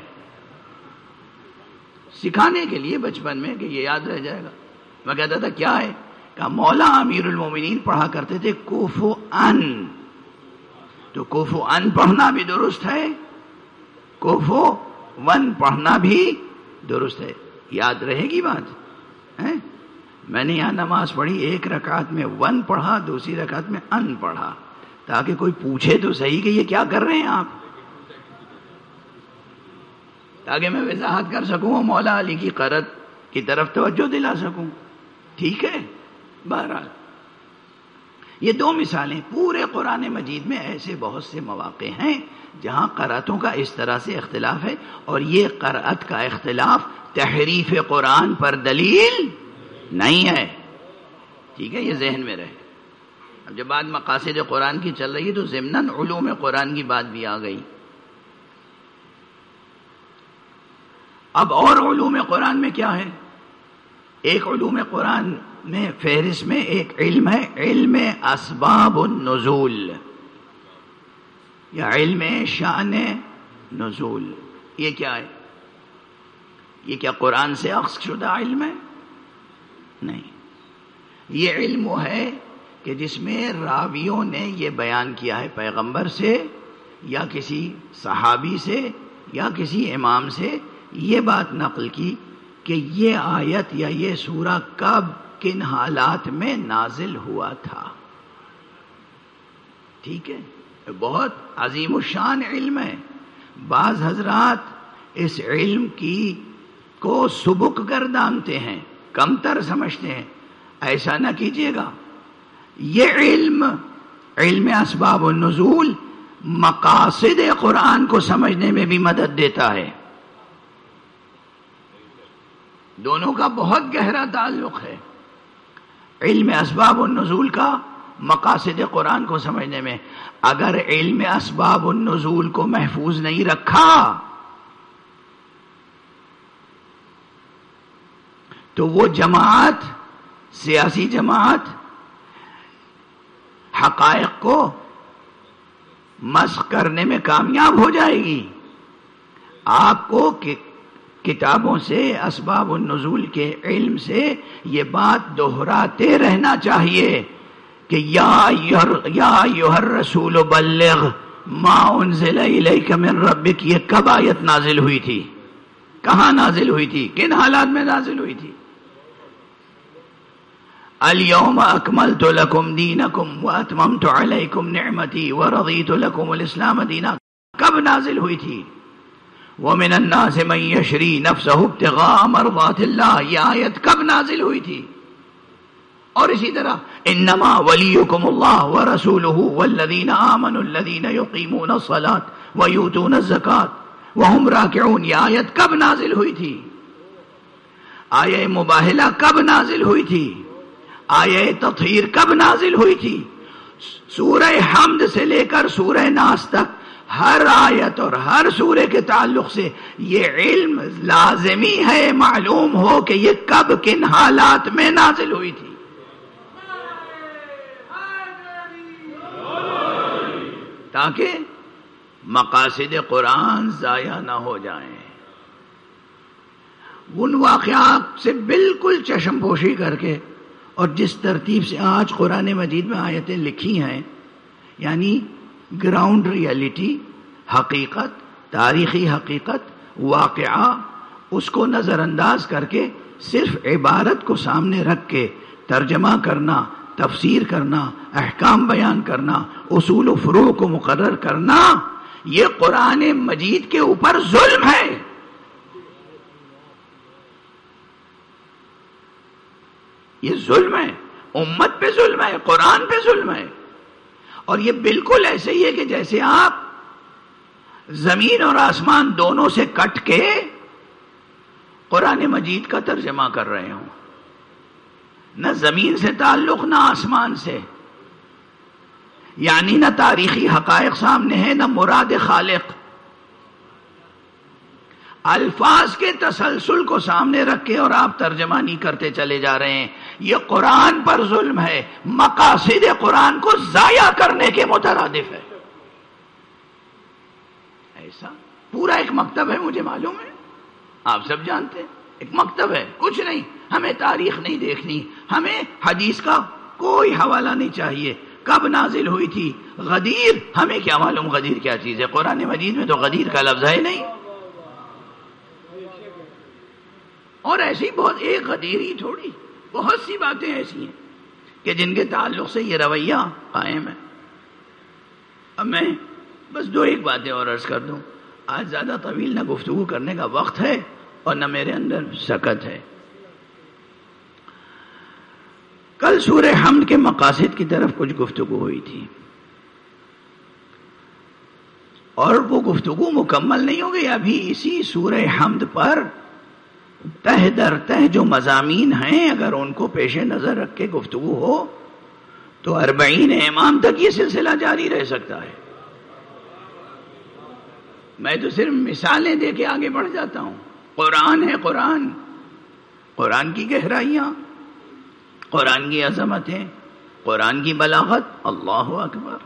سکھانے کے لیے بچپن میں کہ یہ یاد رہ جائے گا. میں کہتا تھا کیا ہے؟ کہا مولا امیر المومنین پڑھا کرتے تھے کوفو ان، تو کوفو ان پڑھنا بھی درست ہے، کوفو ون پڑھنا بھی درست ہے. یاد رہے گی بات ہے؟ میں نے یہاں نماز پڑھی، ایک رکعت میں ون پڑھا، دوسری رکعت میں ان پڑھا، تاکہ کوئی پوچھے تو صحیح کہ یہ کیا کر رہے ہیں آپ، تاکہ میں وضاحت کر سکوں اور مولا علی کی قرت کی طرف توجہ دلا سکوں. ٹھیک ہے. بہرحال یہ دو مثالیں، پورے قرآن مجید میں ایسے بہت سے مواقع ہیں جہاں قرأتوں کا اس طرح سے اختلاف ہے، اور یہ قرأت کا اختلاف تحریف قرآن پر دلیل نہیں ہے. ٹھیک ہے، یہ ذہن میں رہے. اب جب بات مقاصد قرآن کی چل رہی ہے تو ضمناً علوم قرآن کی بات بھی آ گئی. اب اور علوم قرآن میں کیا ہے؟ ایک علوم قرآن میں فہرست میں ایک علم ہے، علم اسباب النزول یا علم شأن نزول. یہ کیا ہے؟ یہ کیا قرآن سے اخذ شدہ علم ہے؟ نہیں. یہ علم وہ ہے کہ جس میں راویوں نے یہ بیان کیا ہے پیغمبر سے یا کسی صحابی سے یا کسی امام سے یہ بات نقل کی کہ یہ آیت یا یہ سورہ کب کن حالات میں نازل ہوا تھا. ٹھیک ہے، بہت عظیم الشان علم ہے. بعض حضرات اس علم کی کو سبک گردانتے ہیں، کمتر سمجھتے ہیں. ایسا نہ کیجیے گا. یہ علم علم اسباب النزول مقاصد قرآن کو سمجھنے میں بھی مدد دیتا ہے. دونوں کا بہت گہرا تعلق ہے، علم اسباب النزول کا مقاصد قرآن کو سمجھنے میں. اگر علم اسباب النزول کو محفوظ نہیں رکھا تو وہ جماعت، سیاسی جماعت، حقائق کو مسخ کرنے میں کامیاب ہو جائے گی. آپ کو کہ کتابوں سے، اسباب النزول کے علم سے یہ بات دہراتے رہنا چاہیے کہ یا ایھا الرسول بلغ ما انزل الیک من ربک. یہ کب آیت نازل ہوئی تھی؟ کہاں نازل ہوئی تھی؟ کن حالات میں نازل ہوئی تھی؟ الیوم اکملت لکم دینکم واتممت علیکم نعمتی ورضیت لکم الاسلام دینا. کب نازل ہوئی تھی؟ وَمِنَ النَّاسِ مَن يَشْرِي نَفْسَهُ ابْتِغَاءَ مَرْضَاتِ اللَّهِ، یہ آیت کب نازل ہوئی تھی؟ اور اسی طرح انما ولیکم اللہ ورسولہ والذین آمنوا الذین یقیمون الصلاۃ ویؤتون الزکاۃ وہم راکعون، یہ آیت کب نازل ہوئی تھی؟ آیہ مباہلہ کب نازل ہوئی تھی؟ آیہ تطہیر کب نازل ہوئی تھی؟ سورہ حمد سے لے کر سورہ ناس تک ہر آیت اور ہر سورے کے تعلق سے یہ علم لازمی ہے معلوم ہو کہ یہ کب کن حالات میں نازل ہوئی تھی، تاکہ مقاصد قرآن ضائع نہ ہو جائیں۔ ان واقعات سے بالکل چشم پوشی کر کے اور جس ترتیب سے آج قرآن مجید میں آیتیں لکھی ہیں، یعنی گراؤنڈ ریئلٹی، حقیقت، تاریخی حقیقت، واقعہ، اس کو نظر انداز کر کے صرف عبارت کو سامنے رکھ کے ترجمہ کرنا، تفسیر کرنا، احکام بیان کرنا، اصول و فروع کو مقرر کرنا، یہ قرآن مجید کے اوپر ظلم ہے۔ یہ ظلم ہے، امت پہ ظلم ہے، قرآن پہ ظلم ہے۔ اور یہ بالکل ایسے ہی ہے کہ جیسے آپ زمین اور آسمان دونوں سے کٹ کے قرآن مجید کا ترجمہ کر رہے ہوں، نہ زمین سے تعلق نہ آسمان سے، یعنی نہ تاریخی حقائق سامنے ہے نہ مراد خالق، الفاظ کے تسلسل کو سامنے رکھ کے اور آپ ترجمہ نہیں کرتے چلے جا رہے ہیں۔ یہ قرآن پر ظلم ہے، مقاصد قرآن کو ضائع کرنے کے مترادف ہے۔ ایسا پورا ایک مکتب ہے، مجھے معلوم ہے، آپ سب جانتے ہیں، ایک مکتب ہے، کچھ نہیں، ہمیں تاریخ نہیں دیکھنی، ہمیں حدیث کا کوئی حوالہ نہیں چاہیے، کب نازل ہوئی تھی۔ غدیر، ہمیں کیا معلوم غدیر کیا چیز ہے؟ قرآن مجید میں تو غدیر کا لفظ ہے نہیں۔ اور ایسی بہت ایک غدیر ہی تھوڑی، بہت سی باتیں ایسی ہیں کہ جن کے تعلق سے یہ رویہ قائم ہے۔ اب میں بس دو ایک باتیں اور عرض کر دوں، آج زیادہ طویل نہ گفتگو کرنے کا وقت ہے اور نہ میرے اندر سکت ہے۔ کل سورہ حمد کے مقاصد کی طرف کچھ گفتگو ہوئی تھی، اور وہ گفتگو مکمل نہیں ہو گئی، ابھی اسی سورہ حمد پر تہ در تہ جو مضامین ہیں اگر ان کو پیش نظر رکھ کے گفتگو ہو تو اربعین امام تک یہ سلسلہ جاری رہ سکتا ہے۔ میں تو صرف مثالیں دے کے آگے بڑھ جاتا ہوں۔ قرآن ہے، قرآن، قرآن کی گہرائیاں، قرآن کی عظمتیں، قرآن کی بلاغت، اللہ اکبر۔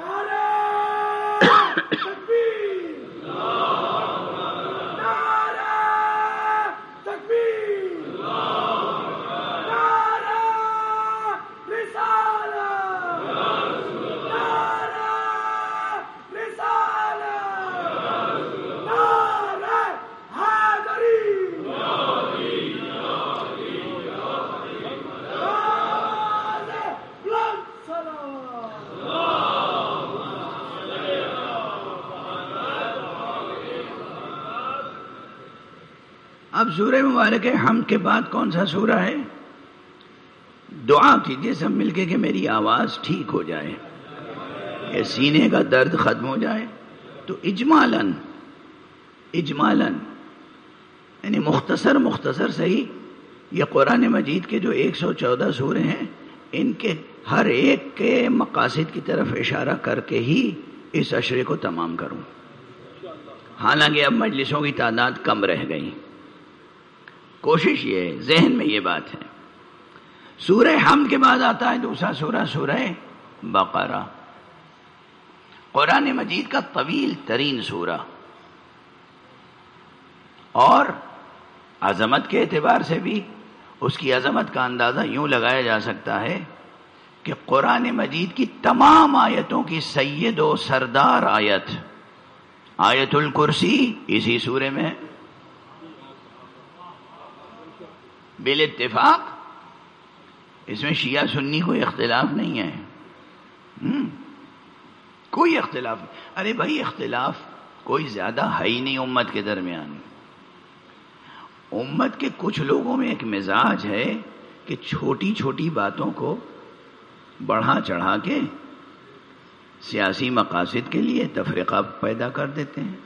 اب سورہ مبارک حمد کے بعد کون سا سورہ ہے؟ دعا کیجیے سب مل کے کہ میری آواز ٹھیک ہو جائے، کہ سینے کا درد ختم ہو جائے۔ تو اجمالاً اجمالاً یعنی مختصر مختصر صحیح، یہ قرآن مجید کے جو ایک سو چودہ سورے ہیں، ان کے ہر ایک کے مقاصد کی طرف اشارہ کر کے ہی اس عشرے کو تمام کروں، حالانکہ اب مجلسوں کی تعداد کم رہ گئی۔ کوشش یہ ہے، ذہن میں یہ بات ہے۔ سورہ حمد کے بعد آتا ہے دوسرا سورہ، سورہ بقرہ، قرآن مجید کا طویل ترین سورہ، اور عظمت کے اعتبار سے بھی اس کی عظمت کا اندازہ یوں لگایا جا سکتا ہے کہ قرآن مجید کی تمام آیتوں کی سید و سردار آیت آیت الکرسی اسی سورے میں ہے۔ بالاتفاق اس میں شیعہ سنی کوئی اختلاف نہیں ہے، کوئی اختلاف نہیں۔ ارے بھائی اختلاف کوئی زیادہ ہے ہی نہیں امت کے درمیان. امت کے کچھ لوگوں میں ایک مزاج ہے کہ چھوٹی چھوٹی باتوں کو بڑھا چڑھا کے سیاسی مقاصد کے لیے تفرقہ پیدا کر دیتے ہیں.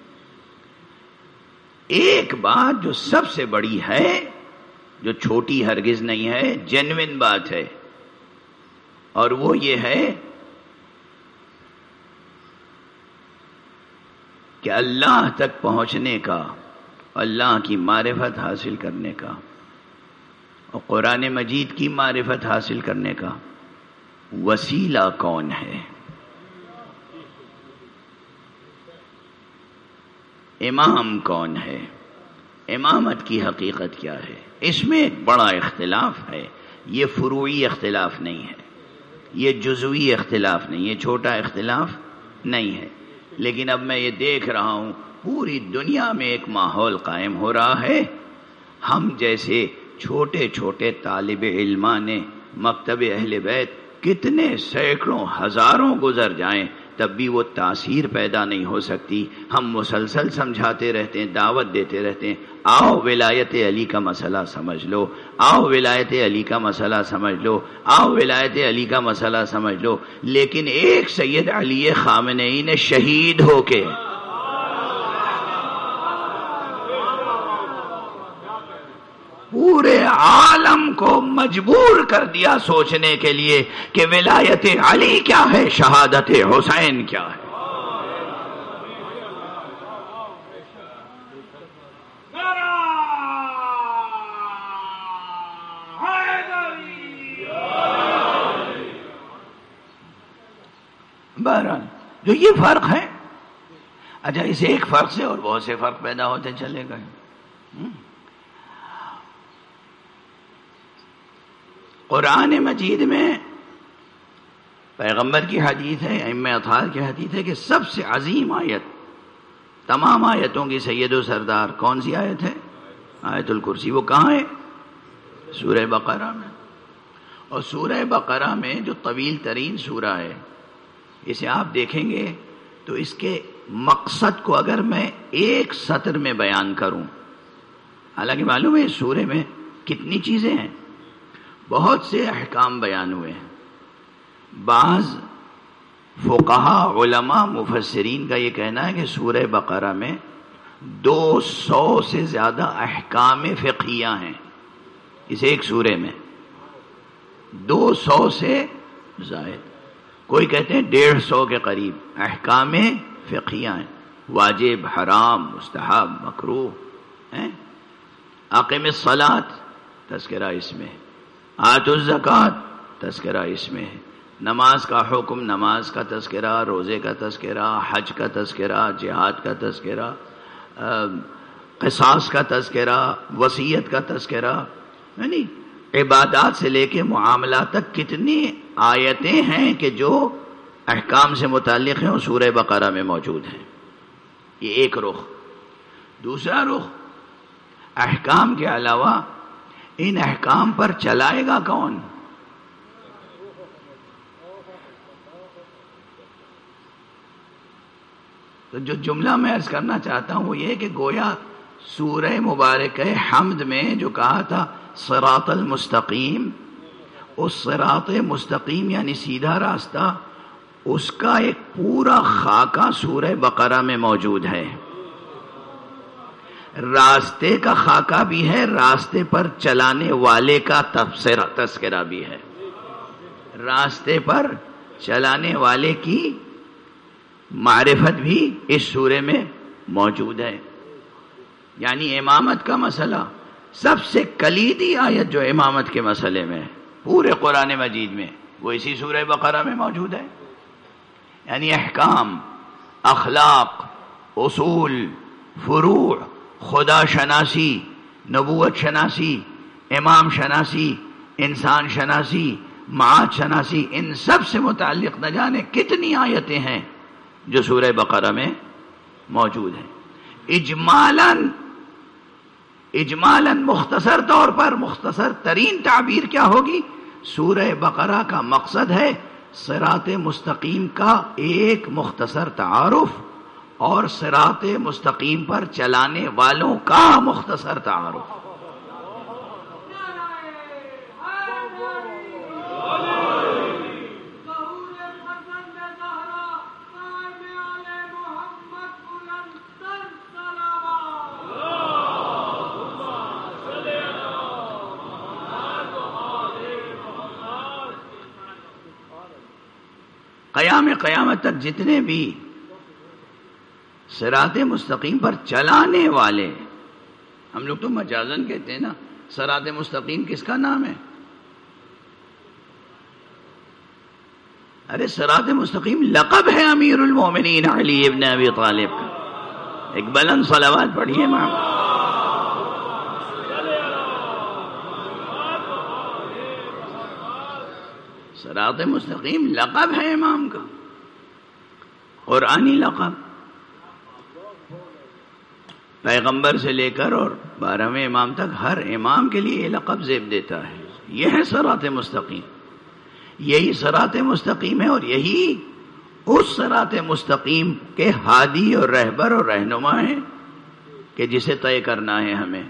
ایک بات جو سب سے بڑی ہے، جو چھوٹی ہرگز نہیں ہے، جینوین بات ہے، اور وہ یہ ہے کہ اللہ تک پہنچنے کا، اللہ کی معرفت حاصل کرنے کا اور قرآن مجید کی معرفت حاصل کرنے کا وسیلہ کون ہے؟ امام کون ہے؟ امامت کی حقیقت کیا ہے؟ اس میں ایک بڑا اختلاف ہے. یہ فروعی اختلاف نہیں ہے، یہ جزوی اختلاف نہیں، یہ چھوٹا اختلاف نہیں ہے. لیکن اب میں یہ دیکھ رہا ہوں پوری دنیا میں ایک ماحول قائم ہو رہا ہے. ہم جیسے چھوٹے چھوٹے طالب علماں نے مکتب اہل بیت کتنے سینکڑوں ہزاروں گزر جائیں تب بھی وہ تاثیر پیدا نہیں ہو سکتی. ہم مسلسل سمجھاتے رہتے ہیں، دعوت دیتے رہتے ہیں، آؤ ولایت علی کا مسئلہ سمجھ لو، آؤ ولایت علی کا مسئلہ سمجھ لو، آؤ ولایت علی کا مسئلہ سمجھ لو. لیکن ایک سید علی خامنئی نے شہید ہو کے پورے عالم کو مجبور کر دیا سوچنے کے لیے کہ ولایت علی کیا ہے، شہادت حسین کیا ہے. بہرحال جو یہ فرق ہے، اچھا اس ایک فرق سے اور بہت سے فرق پیدا ہوتے چلے گئے. قرآن مجید میں پیغمبر کی حدیث ہے، ائمہ اطہار کی حدیث ہے کہ سب سے عظیم آیت تمام آیتوں کی سید و سردار کون سی آیت ہے؟ آیت الکرسی. وہ کہاں ہے؟ سورہ بقرہ میں. اور سورہ بقرہ میں جو طویل ترین سورہ ہے، اسے آپ دیکھیں گے تو اس کے مقصد کو اگر میں ایک سطر میں بیان کروں، حالانکہ معلوم ہے اس سورے میں کتنی چیزیں ہیں، بہت سے احکام بیان ہوئے ہیں. بعض فقہا، علماء، مفسرین کا یہ کہنا ہے کہ سورہ بقرہ میں دو سو سے زیادہ احکام فقہیہ ہیں. اس ایک سورے میں دو سو سے زائد، کوئی کہتے ہیں ڈیڑھ سو کے قریب احکام فقہیہ ہیں. واجب، حرام، مستحب، مکروہ ہیں. اقیم الصلاۃ تذکرہ اس میں، آتوا الزکوٰۃ تذکرہ اس میں ہے. نماز کا حکم، نماز کا تذکرہ، روزے کا تذکرہ، حج کا تذکرہ، جہاد کا تذکرہ، قصاص کا تذکرہ، وصیت کا تذکرہ، یعنی عبادات سے لے کے معاملات تک کتنی آیتیں ہیں کہ جو احکام سے متعلق ہیں وہ سورہ بقرہ میں موجود ہیں. یہ ایک رخ. دوسرا رخ، احکام کے علاوہ ان احکام پر چلائے گا کون؟ تو جو جملہ میں عرض کرنا چاہتا ہوں وہ یہ کہ گویا سورہ مبارکہ حمد میں جو کہا تھا صراط المستقیم، اس صراط مستقیم یعنی سیدھا راستہ، اس کا ایک پورا خاکہ سورہ بقرہ میں موجود ہے. راستے کا خاکہ بھی ہے، راستے پر چلانے والے کا تفسیر تذکرہ بھی ہے. راستے پر چلانے والے کی معرفت بھی اس سورے میں موجود ہے. یعنی امامت کا مسئلہ سب سے کلیدی آیت جو امامت کے مسئلے میں پورے قرآن مجید میں وہ اسی سورہ بقرہ میں موجود ہے. یعنی احکام، اخلاق، اصول، فروع، خدا شناسی، نبوت شناسی، امام شناسی، انسان شناسی، معاد شناسی، ان سب سے متعلق نہ جانے کتنی آیتیں ہیں جو سورہ بقرہ میں موجود ہیں. اجمالاً اجمالاً مختصر طور پر مختصر ترین تعبیر کیا ہوگی؟ سورہ بقرہ کا مقصد ہے صراط مستقیم کا ایک مختصر تعارف اور صراط مستقیم پر چلانے والوں کا مختصر تعارف. قیام قیامت تک جتنے بھی صراط مستقیم پر چلانے والے، ہم لوگ تو مجازن کہتے ہیں نا، صراط مستقیم کس کا نام ہے؟ ارے صراط مستقیم لقب ہے امیر المومنین علی ابن ابی طالب کا. ایک بلند صلوات پڑھیے ماں. صراط مستقیم لقب ہے امام کا، قرآنی لقب. پیغمبر سے لے کر اور بارہویں امام تک ہر امام کے لیے یہ لقب زیب دیتا ہے. یہ ہے صراط مستقیم، یہی صراط مستقیم ہے، اور یہی اس صراط مستقیم کے ہادی اور رہبر اور رہنما ہیں کہ جسے طے کرنا ہے ہمیں.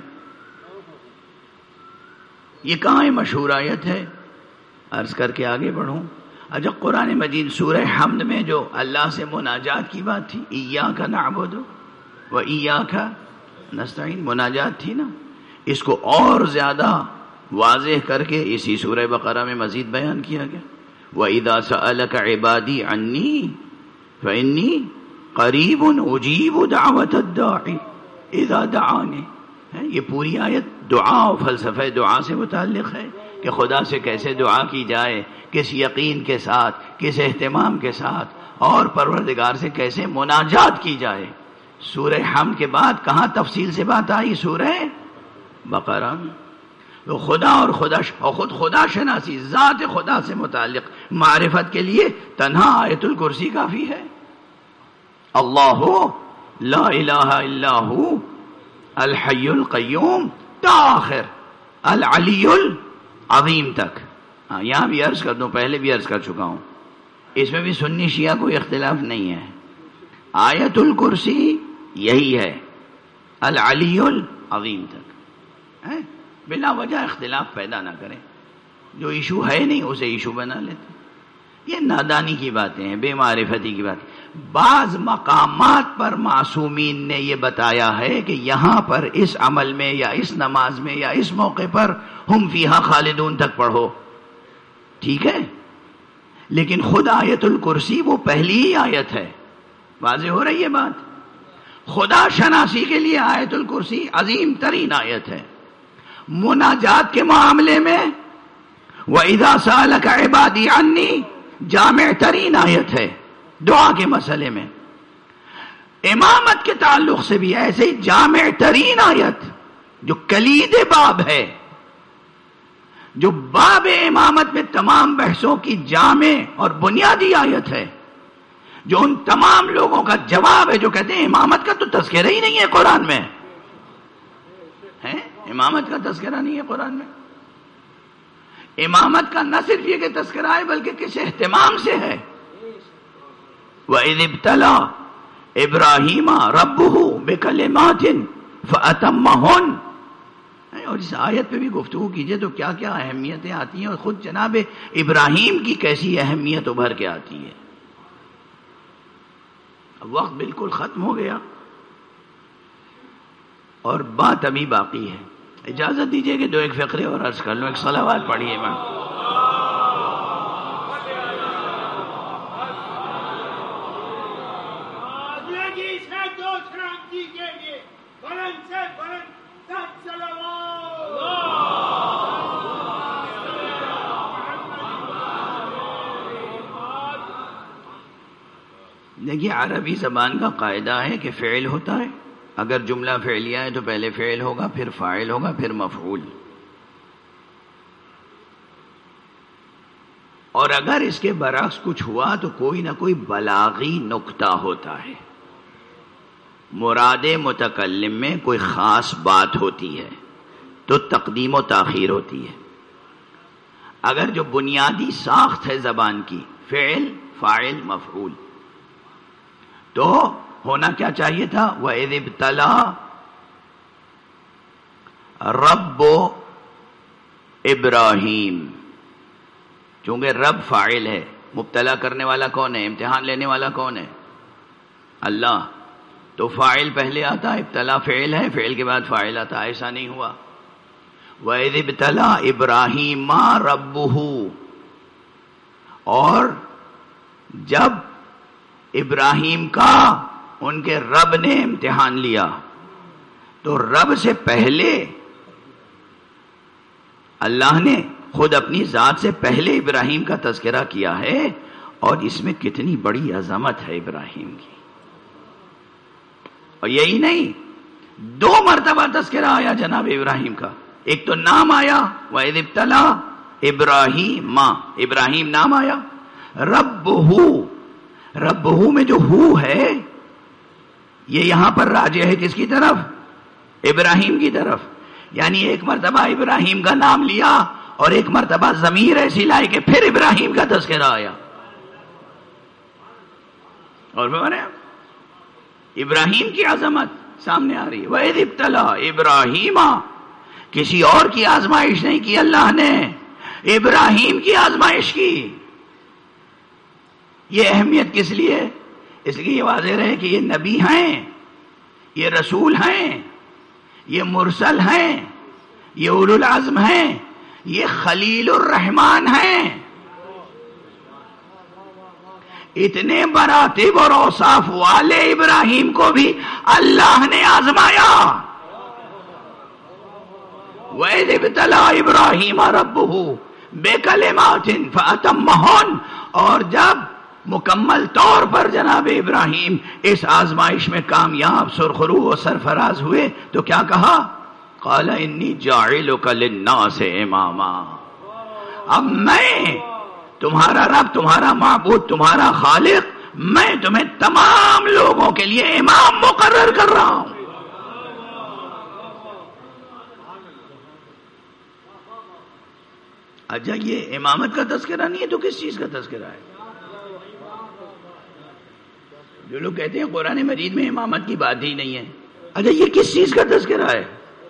یہ کہاں ہے؟ مشہور آیت ہے، عرض کر کے آگے بڑھوں. اجا قرآن مجید سورہ حمد میں جو اللہ سے مناجات کی بات تھی، ایاک نعبد و ایاک نستعین، مناجات تھی نا، اس کو اور زیادہ واضح کر کے اسی سورہ بقرہ میں مزید بیان کیا گیا. وَإِذَا سَأَلَكَ عِبَادِي عَنِّي فَإِنِّي قَرِيبٌ أُجِيبُ دَعْوَةَ الدَّاعِ إِذَا دَعَانِ. یہ پوری آیت دعا و فلسفہ دعا سے متعلق ہے کہ خدا سے کیسے دعا کی جائے، کس یقین کے ساتھ، کس اہتمام کے ساتھ، اور پروردگار سے کیسے مناجات کی جائے. سورہ حمد کے بعد کہاں تفصیل سے بات آئی؟ سورہ بقرہ میں. تو خدا اور خدا اور خود خدا شناسی، ذات خدا سے متعلق معرفت کے لیے تنہا آیت الکرسی کافی ہے. اللہ لا الہ الا ہو الحی القیوم تا آخر العلی العظیم تک. ہاں یہاں بھی عرض کر دوں، پہلے بھی عرض کر چکا ہوں، اس میں بھی سنی شیعہ کوئی اختلاف نہیں ہے. آیت الکرسی یہی ہے، العلی العظیم تک. بلا وجہ اختلاف پیدا نہ کریں، جو ایشو ہے نہیں اسے ایشو بنا لیتے. یہ نادانی کی باتیں ہیں، بے معرفتی کی باتیں. بعض مقامات پر معصومین نے یہ بتایا ہے کہ یہاں پر اس عمل میں یا اس نماز میں یا اس موقع پر ہم فیہا خالدون تک پڑھو، ٹھیک ہے، لیکن خود آیت الکرسی وہ پہلی ہی آیت ہے. واضح ہو رہی ہے بات؟ خدا شناسی کے لیے آیت الکرسی عظیم ترین آیت ہے. مناجات کے معاملے میں وَإِذَا سَأَلَكَ عِبَادِي عَنِّي جامع ترین آیت ہے. دعا کے مسئلے میں امامت کے تعلق سے بھی ایسے ہی جامع ترین آیت جو کلید باب ہے، جو باب امامت میں تمام بحثوں کی جامع اور بنیادی آیت ہے، جو ان تمام لوگوں کا جواب ہے جو کہتے ہیں امامت کا تو تذکرہ ہی نہیں ہے قرآن میں. ہے امامت کا تذکرہ نہیں ہے قرآن میں. امامت کا نہ صرف یہ کہ تذکرہ ہے بلکہ کس اہتمام سے ہے. وَإِذِ ابْتَلَىٰ إِبْرَاهِيمَ رَبُّهُ بِكَلِمَاتٍ فَأَتَمَّهُنَّ. اور اس آیت پہ بھی گفتگو کیجئے تو کیا کیا اہمیتیں آتی ہیں، اور خود جناب ابراہیم کی کیسی اہمیت ابھر کے آتی ہے. وقت بالکل ختم ہو گیا اور بات ابھی باقی ہے. اجازت دیجئے کہ دو ایک فقرے اور عرض کر لوں. ایک صلوات پڑھیے میں. دیکھیے عربی زبان کا قاعدہ ہے کہ فعل ہوتا ہے، اگر جملہ فعلیہ ہے تو پہلے فعل ہوگا، پھر فاعل ہوگا، پھر مفعول. اور اگر اس کے برعکس کچھ ہوا تو کوئی نہ کوئی بلاغی نکتہ ہوتا ہے، مراد متکلم میں کوئی خاص بات ہوتی ہے تو تقدیم و تاخیر ہوتی ہے. اگر جو بنیادی ساخت ہے زبان کی فعل فاعل مفعول، تو ہونا کیا چاہیے تھا؟ وَإِذِ ابْتَلَى رَبُّ ابراہیم. چونکہ رب فاعل ہے، مبتلا کرنے والا کون ہے؟ امتحان لینے والا کون ہے؟ اللہ. تو فاعل پہلے آتا، ابتلا فعل ہے، فعل کے بعد فاعل آتا. ایسا نہیں ہوا. وَإِذِ ابْتَلَى إِبْرَاهِيمَ رَبُّهُ، اور جب ابراہیم کا ان کے رب نے امتحان لیا، تو رب سے پہلے اللہ نے خود اپنی ذات سے پہلے ابراہیم کا تذکرہ کیا ہے. اور اس میں کتنی بڑی عظمت ہے ابراہیم کی. اور یہی نہیں، دو مرتبہ تذکرہ آیا جناب ابراہیم کا. ایک تو نام آیا وَإِذِ ابْتَلَى إِبْرَاهِيمَ، ابراہیم نام آیا. رَبُّهُ، رَبُّهُ میں جو ہو ہے یہ یہاں پر راجع ہے کس کی طرف؟ ابراہیم کی طرف. یعنی ایک مرتبہ ابراہیم کا نام لیا اور ایک مرتبہ ضمیر ایسی لائے کہ پھر ابراہیم کا تذکرہ آیا. اور بنے ابراہیم کی عظمت سامنے آ رہی ہے. وَإِذِ ابْتَلَى إِبْرَاهِيمَ، کسی اور کی آزمائش نہیں کی اللہ نے، ابراہیم کی آزمائش کی. یہ اہمیت کس لیے؟ اس لیے یہ واضح رہے کہ یہ نبی ہیں، یہ رسول ہیں، یہ مرسل ہیں، یہ اولو العزم ہیں، یہ خلیل الرحمن ہیں. اتنے مراتب اور اوصاف والے ابراہیم کو بھی اللہ نے آزمایا. وَإِذِ ابْتَلَى إِبْرَاهِيمَ رَبُّهُ بِكَلِمَاتٍ فَأَتَمَّهُنَّ، اور جب مکمل طور پر جناب ابراہیم اس آزمائش میں کامیاب سرخرو و سرفراز ہوئے تو کیا کہا؟ قَالَ إِنِّي جَاعِلُكَ لِلنَّاسِ إِمَامًا، اب میں تمہارا رب، تمہارا معبود، تمہارا خالق، میں تمہیں تمام لوگوں کے لیے امام مقرر کر رہا ہوں. اچھا یہ امامت کا تذکرہ نہیں ہے تو کس چیز کا تذکرہ ہے؟ جو لوگ کہتے ہیں قرآن مجید میں امامت کی بات ہی نہیں ہے، اچھا یہ کس چیز کا تذکرہ ہے؟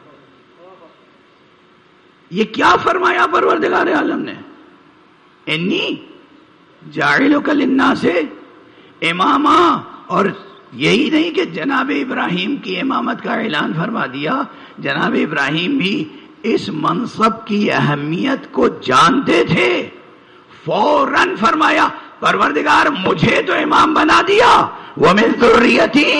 یہ کیا فرمایا پروردگار عالم نے؟ انی جاعلک للناس اماما. اور یہی نہیں کہ جناب ابراہیم کی امامت کا اعلان فرما دیا، جناب ابراہیم بھی اس منصب کی اہمیت کو جانتے تھے. فوراً فرمایا پروردگار مجھے تو امام بنا دیا، وَمِن ذُرِّيَّتِي،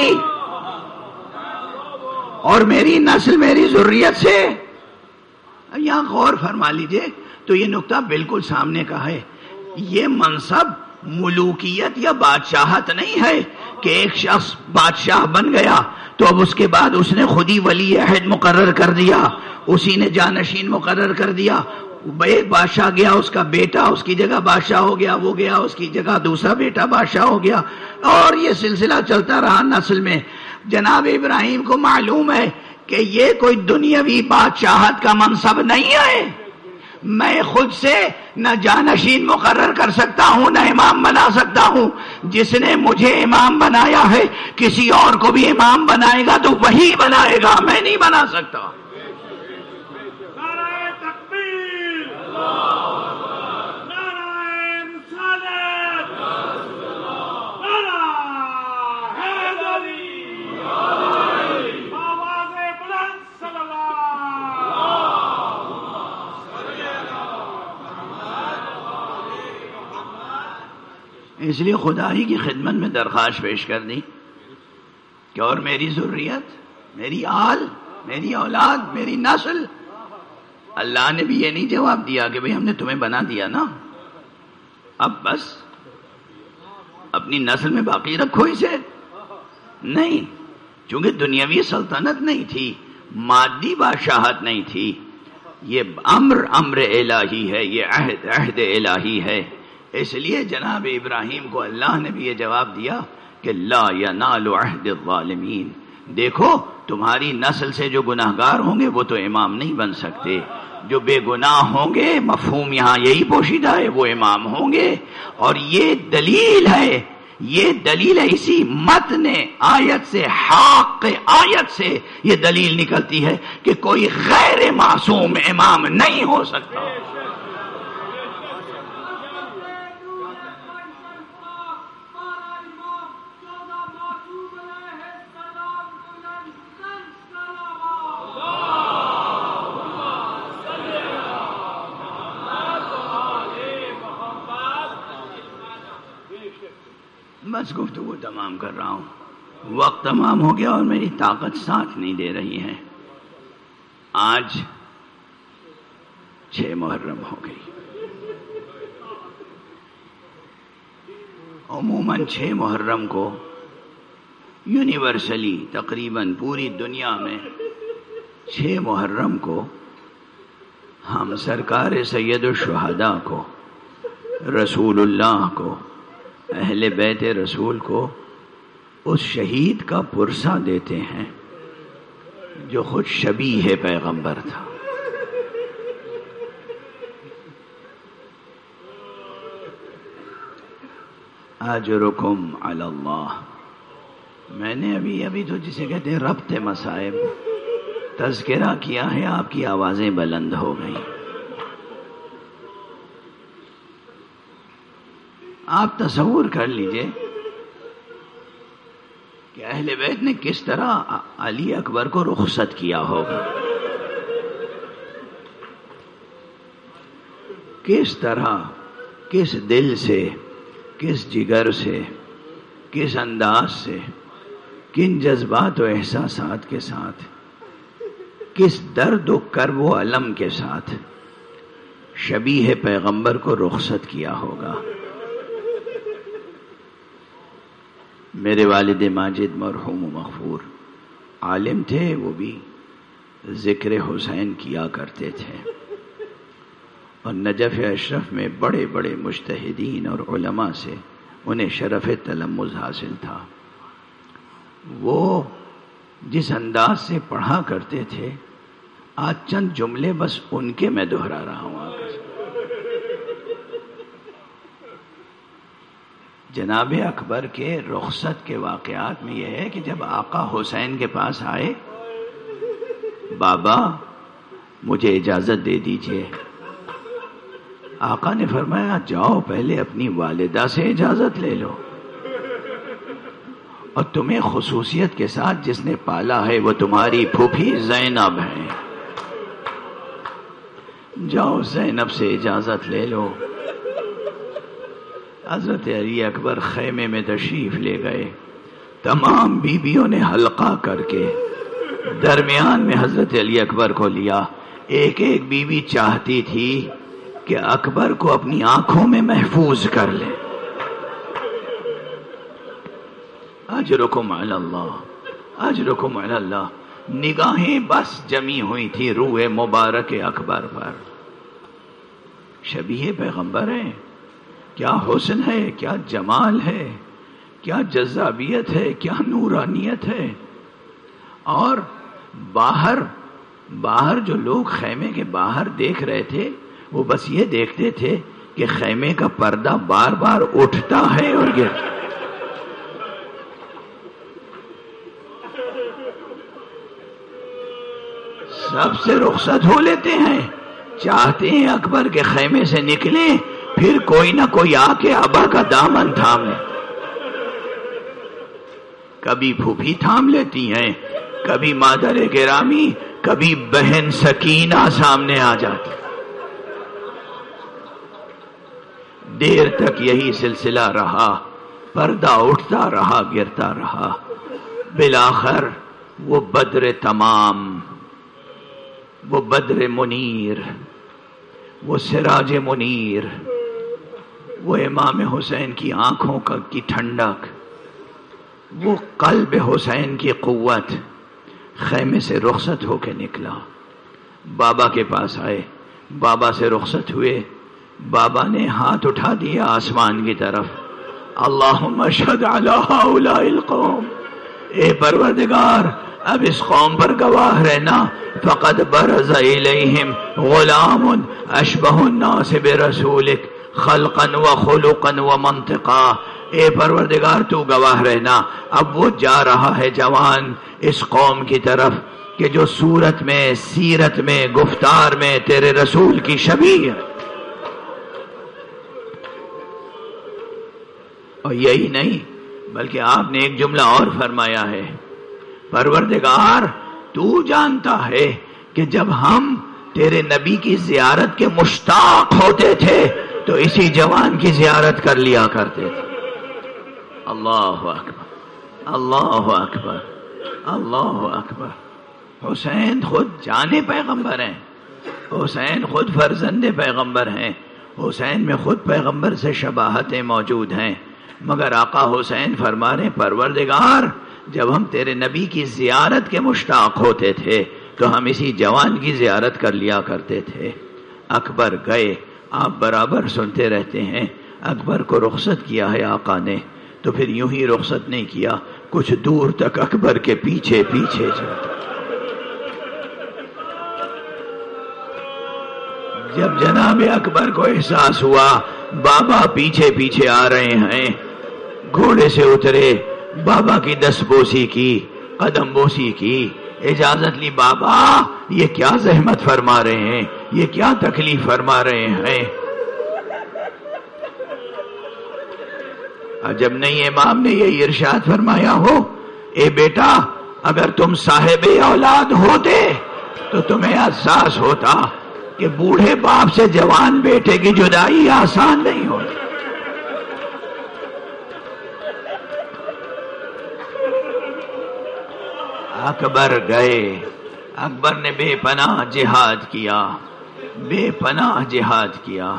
اور میری نسل میری ذریت سے. یہاں غور فرما لیجئے تو یہ نقطہ بالکل سامنے کا ہے. یہ منصب ملوکیت یا بادشاہت نہیں ہے کہ ایک شخص بادشاہ بن گیا تو اب اس کے بعد اس نے خود ہی ولی عہد مقرر کر دیا، اسی نے جانشین مقرر کر دیا. ایک بادشاہ گیا، اس کا بیٹا اس کی جگہ بادشاہ ہو گیا، وہ گیا اس کی جگہ دوسرا بیٹا بادشاہ ہو گیا، اور یہ سلسلہ چلتا رہا نسل میں. جناب ابراہیم کو معلوم ہے کہ یہ کوئی دنیاوی بادشاہت کا منصب نہیں ہے. میں خود سے نہ جانشین مقرر کر سکتا ہوں نہ امام بنا سکتا ہوں. جس نے مجھے امام بنایا ہے کسی اور کو بھی امام بنائے گا تو وہی بنائے گا، میں نہیں بنا سکتا. اس لیے خدا ہی کی خدمت میں درخواست پیش کر دی کہ اور میری ذریت، میری آل، میری اولاد، میری نسل. اللہ نے بھی یہ نہیں جواب دیا کہ بھئی ہم نے تمہیں بنا دیا نا، اب بس اپنی نسل میں باقی رکھو اسے. نہیں، چونکہ دنیاوی سلطنت نہیں تھی، مادی بادشاہت نہیں تھی. یہ امر امر الہی ہے، یہ عہد عہد الہی ہے. اس لیے جناب ابراہیم کو اللہ نے بھی یہ جواب دیا کہ لا ینال عہد الظالمین. دیکھو تمہاری نسل سے جو گناہگار ہوں گے وہ تو امام نہیں بن سکتے، جو بے گناہ ہوں گے، مفہوم یہاں یہی پوشیدہ ہے، وہ امام ہوں گے. اور یہ دلیل ہے یہ دلیل ہے، اسی متن آیت سے، حق آیت سے یہ دلیل نکلتی ہے کہ کوئی غیر معصوم امام نہیں ہو سکتا۔ بس گفتگو تمام کر رہا ہوں، وقت تمام ہو گیا اور میری طاقت ساتھ نہیں دے رہی ہے۔ آج چھ محرم ہو گئی۔ عموماً چھ محرم کو یونیورسلی تقریباً پوری دنیا میں چھ محرم کو ہم سرکار سید الشہداء کو، رسول اللہ کو، اہل بیت رسول کو اس شہید کا پرسہ دیتے ہیں جو خود شبیہ پیغمبر تھا۔ اجرکم علی اللہ، میں نے ابھی ابھی تو جسے کہتے ہیں ربط مصائب تذکرہ کیا ہے، آپ کی آوازیں بلند ہو گئی۔ آپ تصور کر لیجئے کہ اہل بیت نے کس طرح علی اکبر کو رخصت کیا ہوگا، کس طرح، کس دل سے، کس جگر سے، کس انداز سے، کن جذبات و احساسات کے ساتھ، کس درد و کرب و الم کے ساتھ شبیہ پیغمبر کو رخصت کیا ہوگا۔ میرے والد ماجد مرحوم و مغفور عالم تھے، وہ بھی ذکر حسین کیا کرتے تھے، اور نجف اشرف میں بڑے بڑے مجتہدین اور علماء سے انہیں شرف تلمذ حاصل تھا۔ وہ جس انداز سے پڑھا کرتے تھے، آج چند جملے بس ان کے میں دہرا رہا ہوں آپ کے ساتھ۔ جناب اکبر کے رخصت کے واقعات میں یہ ہے کہ جب آقا حسین کے پاس آئے، بابا مجھے اجازت دے دیجئے، آقا نے فرمایا جاؤ پہلے اپنی والدہ سے اجازت لے لو، اور تمہیں خصوصیت کے ساتھ جس نے پالا ہے وہ تمہاری پھوپھی زینب ہے، جاؤ زینب سے اجازت لے لو۔ حضرت علی اکبر خیمے میں تشریف لے گئے، تمام بیویوں نے حلقہ کر کے درمیان میں حضرت علی اکبر کو لیا۔ ایک ایک بیوی چاہتی تھی کہ اکبر کو اپنی آنکھوں میں محفوظ کر لے۔ اجرکم علی اللہ، اجرکم علی اللہ، نگاہیں بس جمی ہوئی تھی روح مبارک اکبر پر۔ شبیہ پیغمبر ہے، کیا حسن ہے، کیا جمال ہے، کیا جذابیت ہے، کیا نورانیت ہے۔ اور باہر باہر جو لوگ خیمے کے باہر دیکھ رہے تھے، وہ بس یہ دیکھتے تھے کہ خیمے کا پردہ بار بار اٹھتا ہے اور گرتا۔ سب سے رخصت ہو لیتے ہیں، چاہتے ہیں اکبر کے خیمے سے نکلیں، پھر کوئی نہ کوئی آ کے ابا کا دامن تھام لے۔ کبھی پھوپھی تھام لیتی ہیں، کبھی مادر گرامی، کبھی بہن سکینہ سامنے آ جاتی۔ دیر تک یہی سلسلہ رہا، پردہ اٹھتا رہا، گرتا رہا۔ بالآخر وہ بدر تمام، وہ بدر منیر، وہ سراج منیر، وہ امام حسین کی آنکھوں کا کی ٹھنڈک، وہ قلب حسین کی قوت خیمے سے رخصت ہو کے نکلا، بابا کے پاس آئے، بابا سے رخصت ہوئے۔ بابا نے ہاتھ اٹھا دیا آسمان کی طرف، اللہم اشہد علی ہؤلاء القوم، اے پروردگار اب اس قوم پر گواہ رہنا، فقد برز الیہم غلام اشبہ الناس برسولک خلقا و خلقا و منطقا، اے پروردگار تو گواہ رہنا، اب وہ جا رہا ہے جوان اس قوم کی طرف کہ جو صورت میں، سیرت میں، گفتار میں تیرے رسول کی شبیہ ہے۔ اور یہی نہیں بلکہ آپ نے ایک جملہ اور فرمایا ہے، پروردگار تو جانتا ہے کہ جب ہم تیرے نبی کی زیارت کے مشتاق ہوتے تھے تو اسی جوان کی زیارت کر لیا کرتے تھے۔ اللہ اکبر، اللہ اکبر، اللہ اکبر۔ حسین خود جانے پیغمبر ہیں، حسین خود فرزند پیغمبر ہیں، حسین میں خود پیغمبر سے شباہتیں موجود ہیں، مگر آقا حسین فرما رہے پروردگار جب ہم تیرے نبی کی زیارت کے مشتاق ہوتے تھے تو ہم اسی جوان کی زیارت کر لیا کرتے تھے۔ اکبر گئے، آپ برابر سنتے رہتے ہیں، اکبر کو رخصت کیا ہے آقا نے، تو پھر یوں ہی رخصت نہیں کیا، کچھ دور تک اکبر کے پیچھے پیچھے چلتا۔ جب جناب اکبر کو احساس ہوا بابا پیچھے پیچھے آ رہے ہیں، گھوڑے سے اترے، بابا کی دست بوسی کی، قدم بوسی کی، اجازت لی، بابا یہ کیا زحمت فرما رہے ہیں، یہ کیا تکلیف فرما رہے ہیں۔ عجب نہیں امام نے یہ ارشاد فرمایا ہو، اے بیٹا اگر تم صاحب اولاد ہوتے تو تمہیں احساس ہوتا کہ بوڑھے باپ سے جوان بیٹے کی جدائی آسان نہیں ہوتی۔ اکبر گئے، اکبر نے بے پناہ جہاد کیا، بے پناہ جہاد کیا۔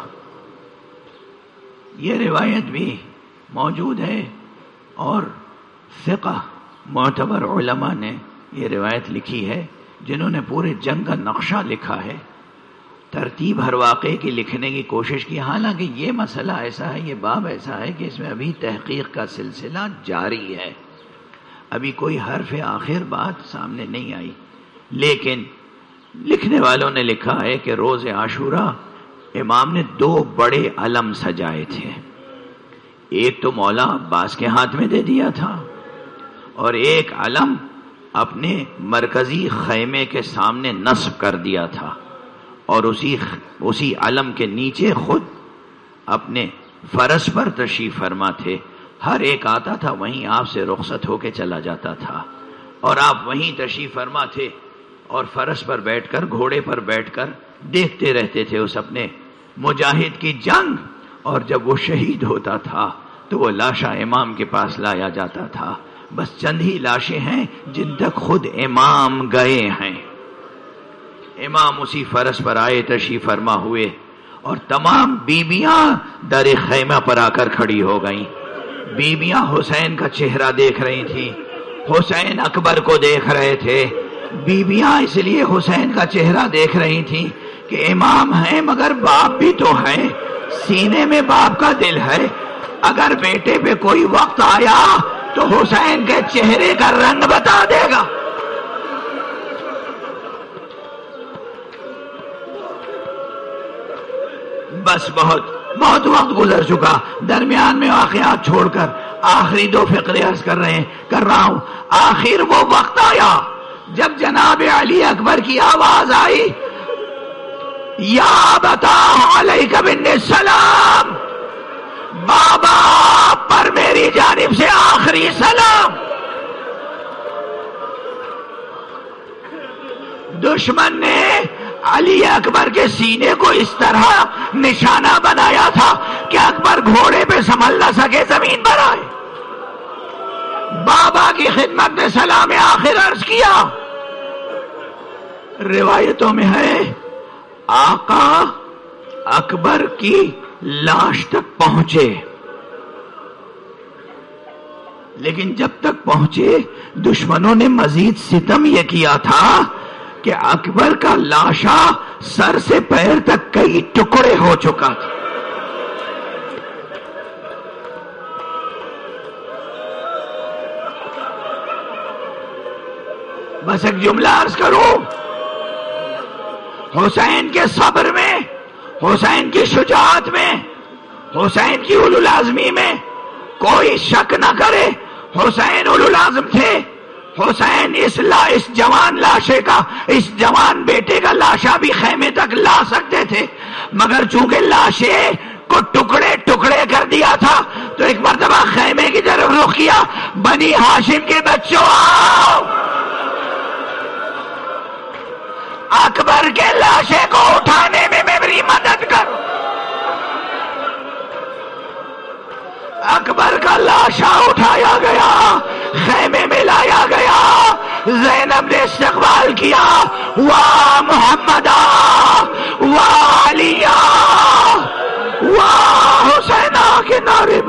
یہ روایت بھی موجود ہے اور فقہ معتبر علماء نے یہ روایت لکھی ہے، جنہوں نے پورے جنگ کا نقشہ لکھا ہے، ترتیب ہر واقعے کی لکھنے کی کوشش کی۔ حالانکہ یہ مسئلہ ایسا ہے، یہ باب ایسا ہے کہ اس میں ابھی تحقیق کا سلسلہ جاری ہے، ابھی کوئی حرف آخر بات سامنے نہیں آئی، لیکن لکھنے والوں نے لکھا ہے کہ روز عاشوراء امام نے دو بڑے علم سجائے تھے، ایک تو مولا عباس کے ہاتھ میں دے دیا تھا اور ایک علم اپنے مرکزی خیمے کے سامنے نصب کر دیا تھا، اور اسی اسی علم کے نیچے خود اپنے فرس پر تشریف فرما تھے۔ ہر ایک آتا تھا وہیں آپ سے رخصت ہو کے چلا جاتا تھا، اور آپ وہیں تشریف فرما تھے اور فرس پر بیٹھ کر، گھوڑے پر بیٹھ کر دیکھتے رہتے تھے اس اپنے مجاہد کی جنگ، اور جب وہ شہید ہوتا تھا تو وہ لاشا امام کے پاس لایا جاتا تھا۔ بس چند ہی لاشیں ہیں جن تک خود امام گئے ہیں۔ امام اسی فرس پر آئے، تشریف فرما ہوئے، اور تمام بیبیاں در خیمہ پر آ کر کھڑی ہو گئیں۔ بیبیاں حسین کا چہرہ دیکھ رہی تھیں، حسین اکبر کو دیکھ رہے تھے۔ بیبیاں اس لیے حسین کا چہرہ دیکھ رہی تھیں کہ امام ہیں مگر باپ بھی تو ہیں، سینے میں باپ کا دل ہے، اگر بیٹے پہ کوئی وقت آیا تو حسین کے چہرے کا رنگ بتا دے گا۔ بس بہت بہت وقت گزر چکا، درمیان میں واقعات چھوڑ کر آخری دو فقرے عرض کر رہے ہیں کر رہا ہوں۔ آخر وہ وقت آیا جب جناب علی اکبر کی آواز آئی، یا بتا علیک بن السلام، بابا پر میری جانب سے آخری سلام۔ دشمن نے علی اکبر کے سینے کو اس طرح نشانہ بنایا تھا کہ اکبر گھوڑے پہ سنبھل نہ سکے، زمین پر آئے۔ بابا کی خدمت میں سلام آخر عرض کیا۔ روایتوں میں ہے آقا اکبر کی لاش تک پہنچے، لیکن جب تک پہنچے دشمنوں نے مزید ستم یہ کیا تھا کہ اکبر کا لاشا سر سے پیر تک کئی ٹکڑے ہو چکا تھا۔ بس ایک جملہ عرض کروں، حسین کے صبر میں، حسین کی شجاعت میں، حسین کی اولو العزمی میں کوئی شک نہ کرے حسین اولو العزم تھے. حسین اس لا اس جوان لاشے کا اس جوان بیٹے کا لاشا بھی خیمے تک لا سکتے تھے، مگر چونکہ لاشے کو ٹکڑے ٹکڑے کر دیا تھا تو ایک مرتبہ خیمے کی طرف رخ کیا. بنی ہاشم کے بچوں آؤ، اکبر کے لاشے کو اٹھانے میں میری مدد کرو. اکبر کا لاشا اٹھایا گیا، خیمے میں لایا گیا. زینب نے استقبال کیا، واہ محمدہ، واہ علیہ، واہ حسینہ کے نعرے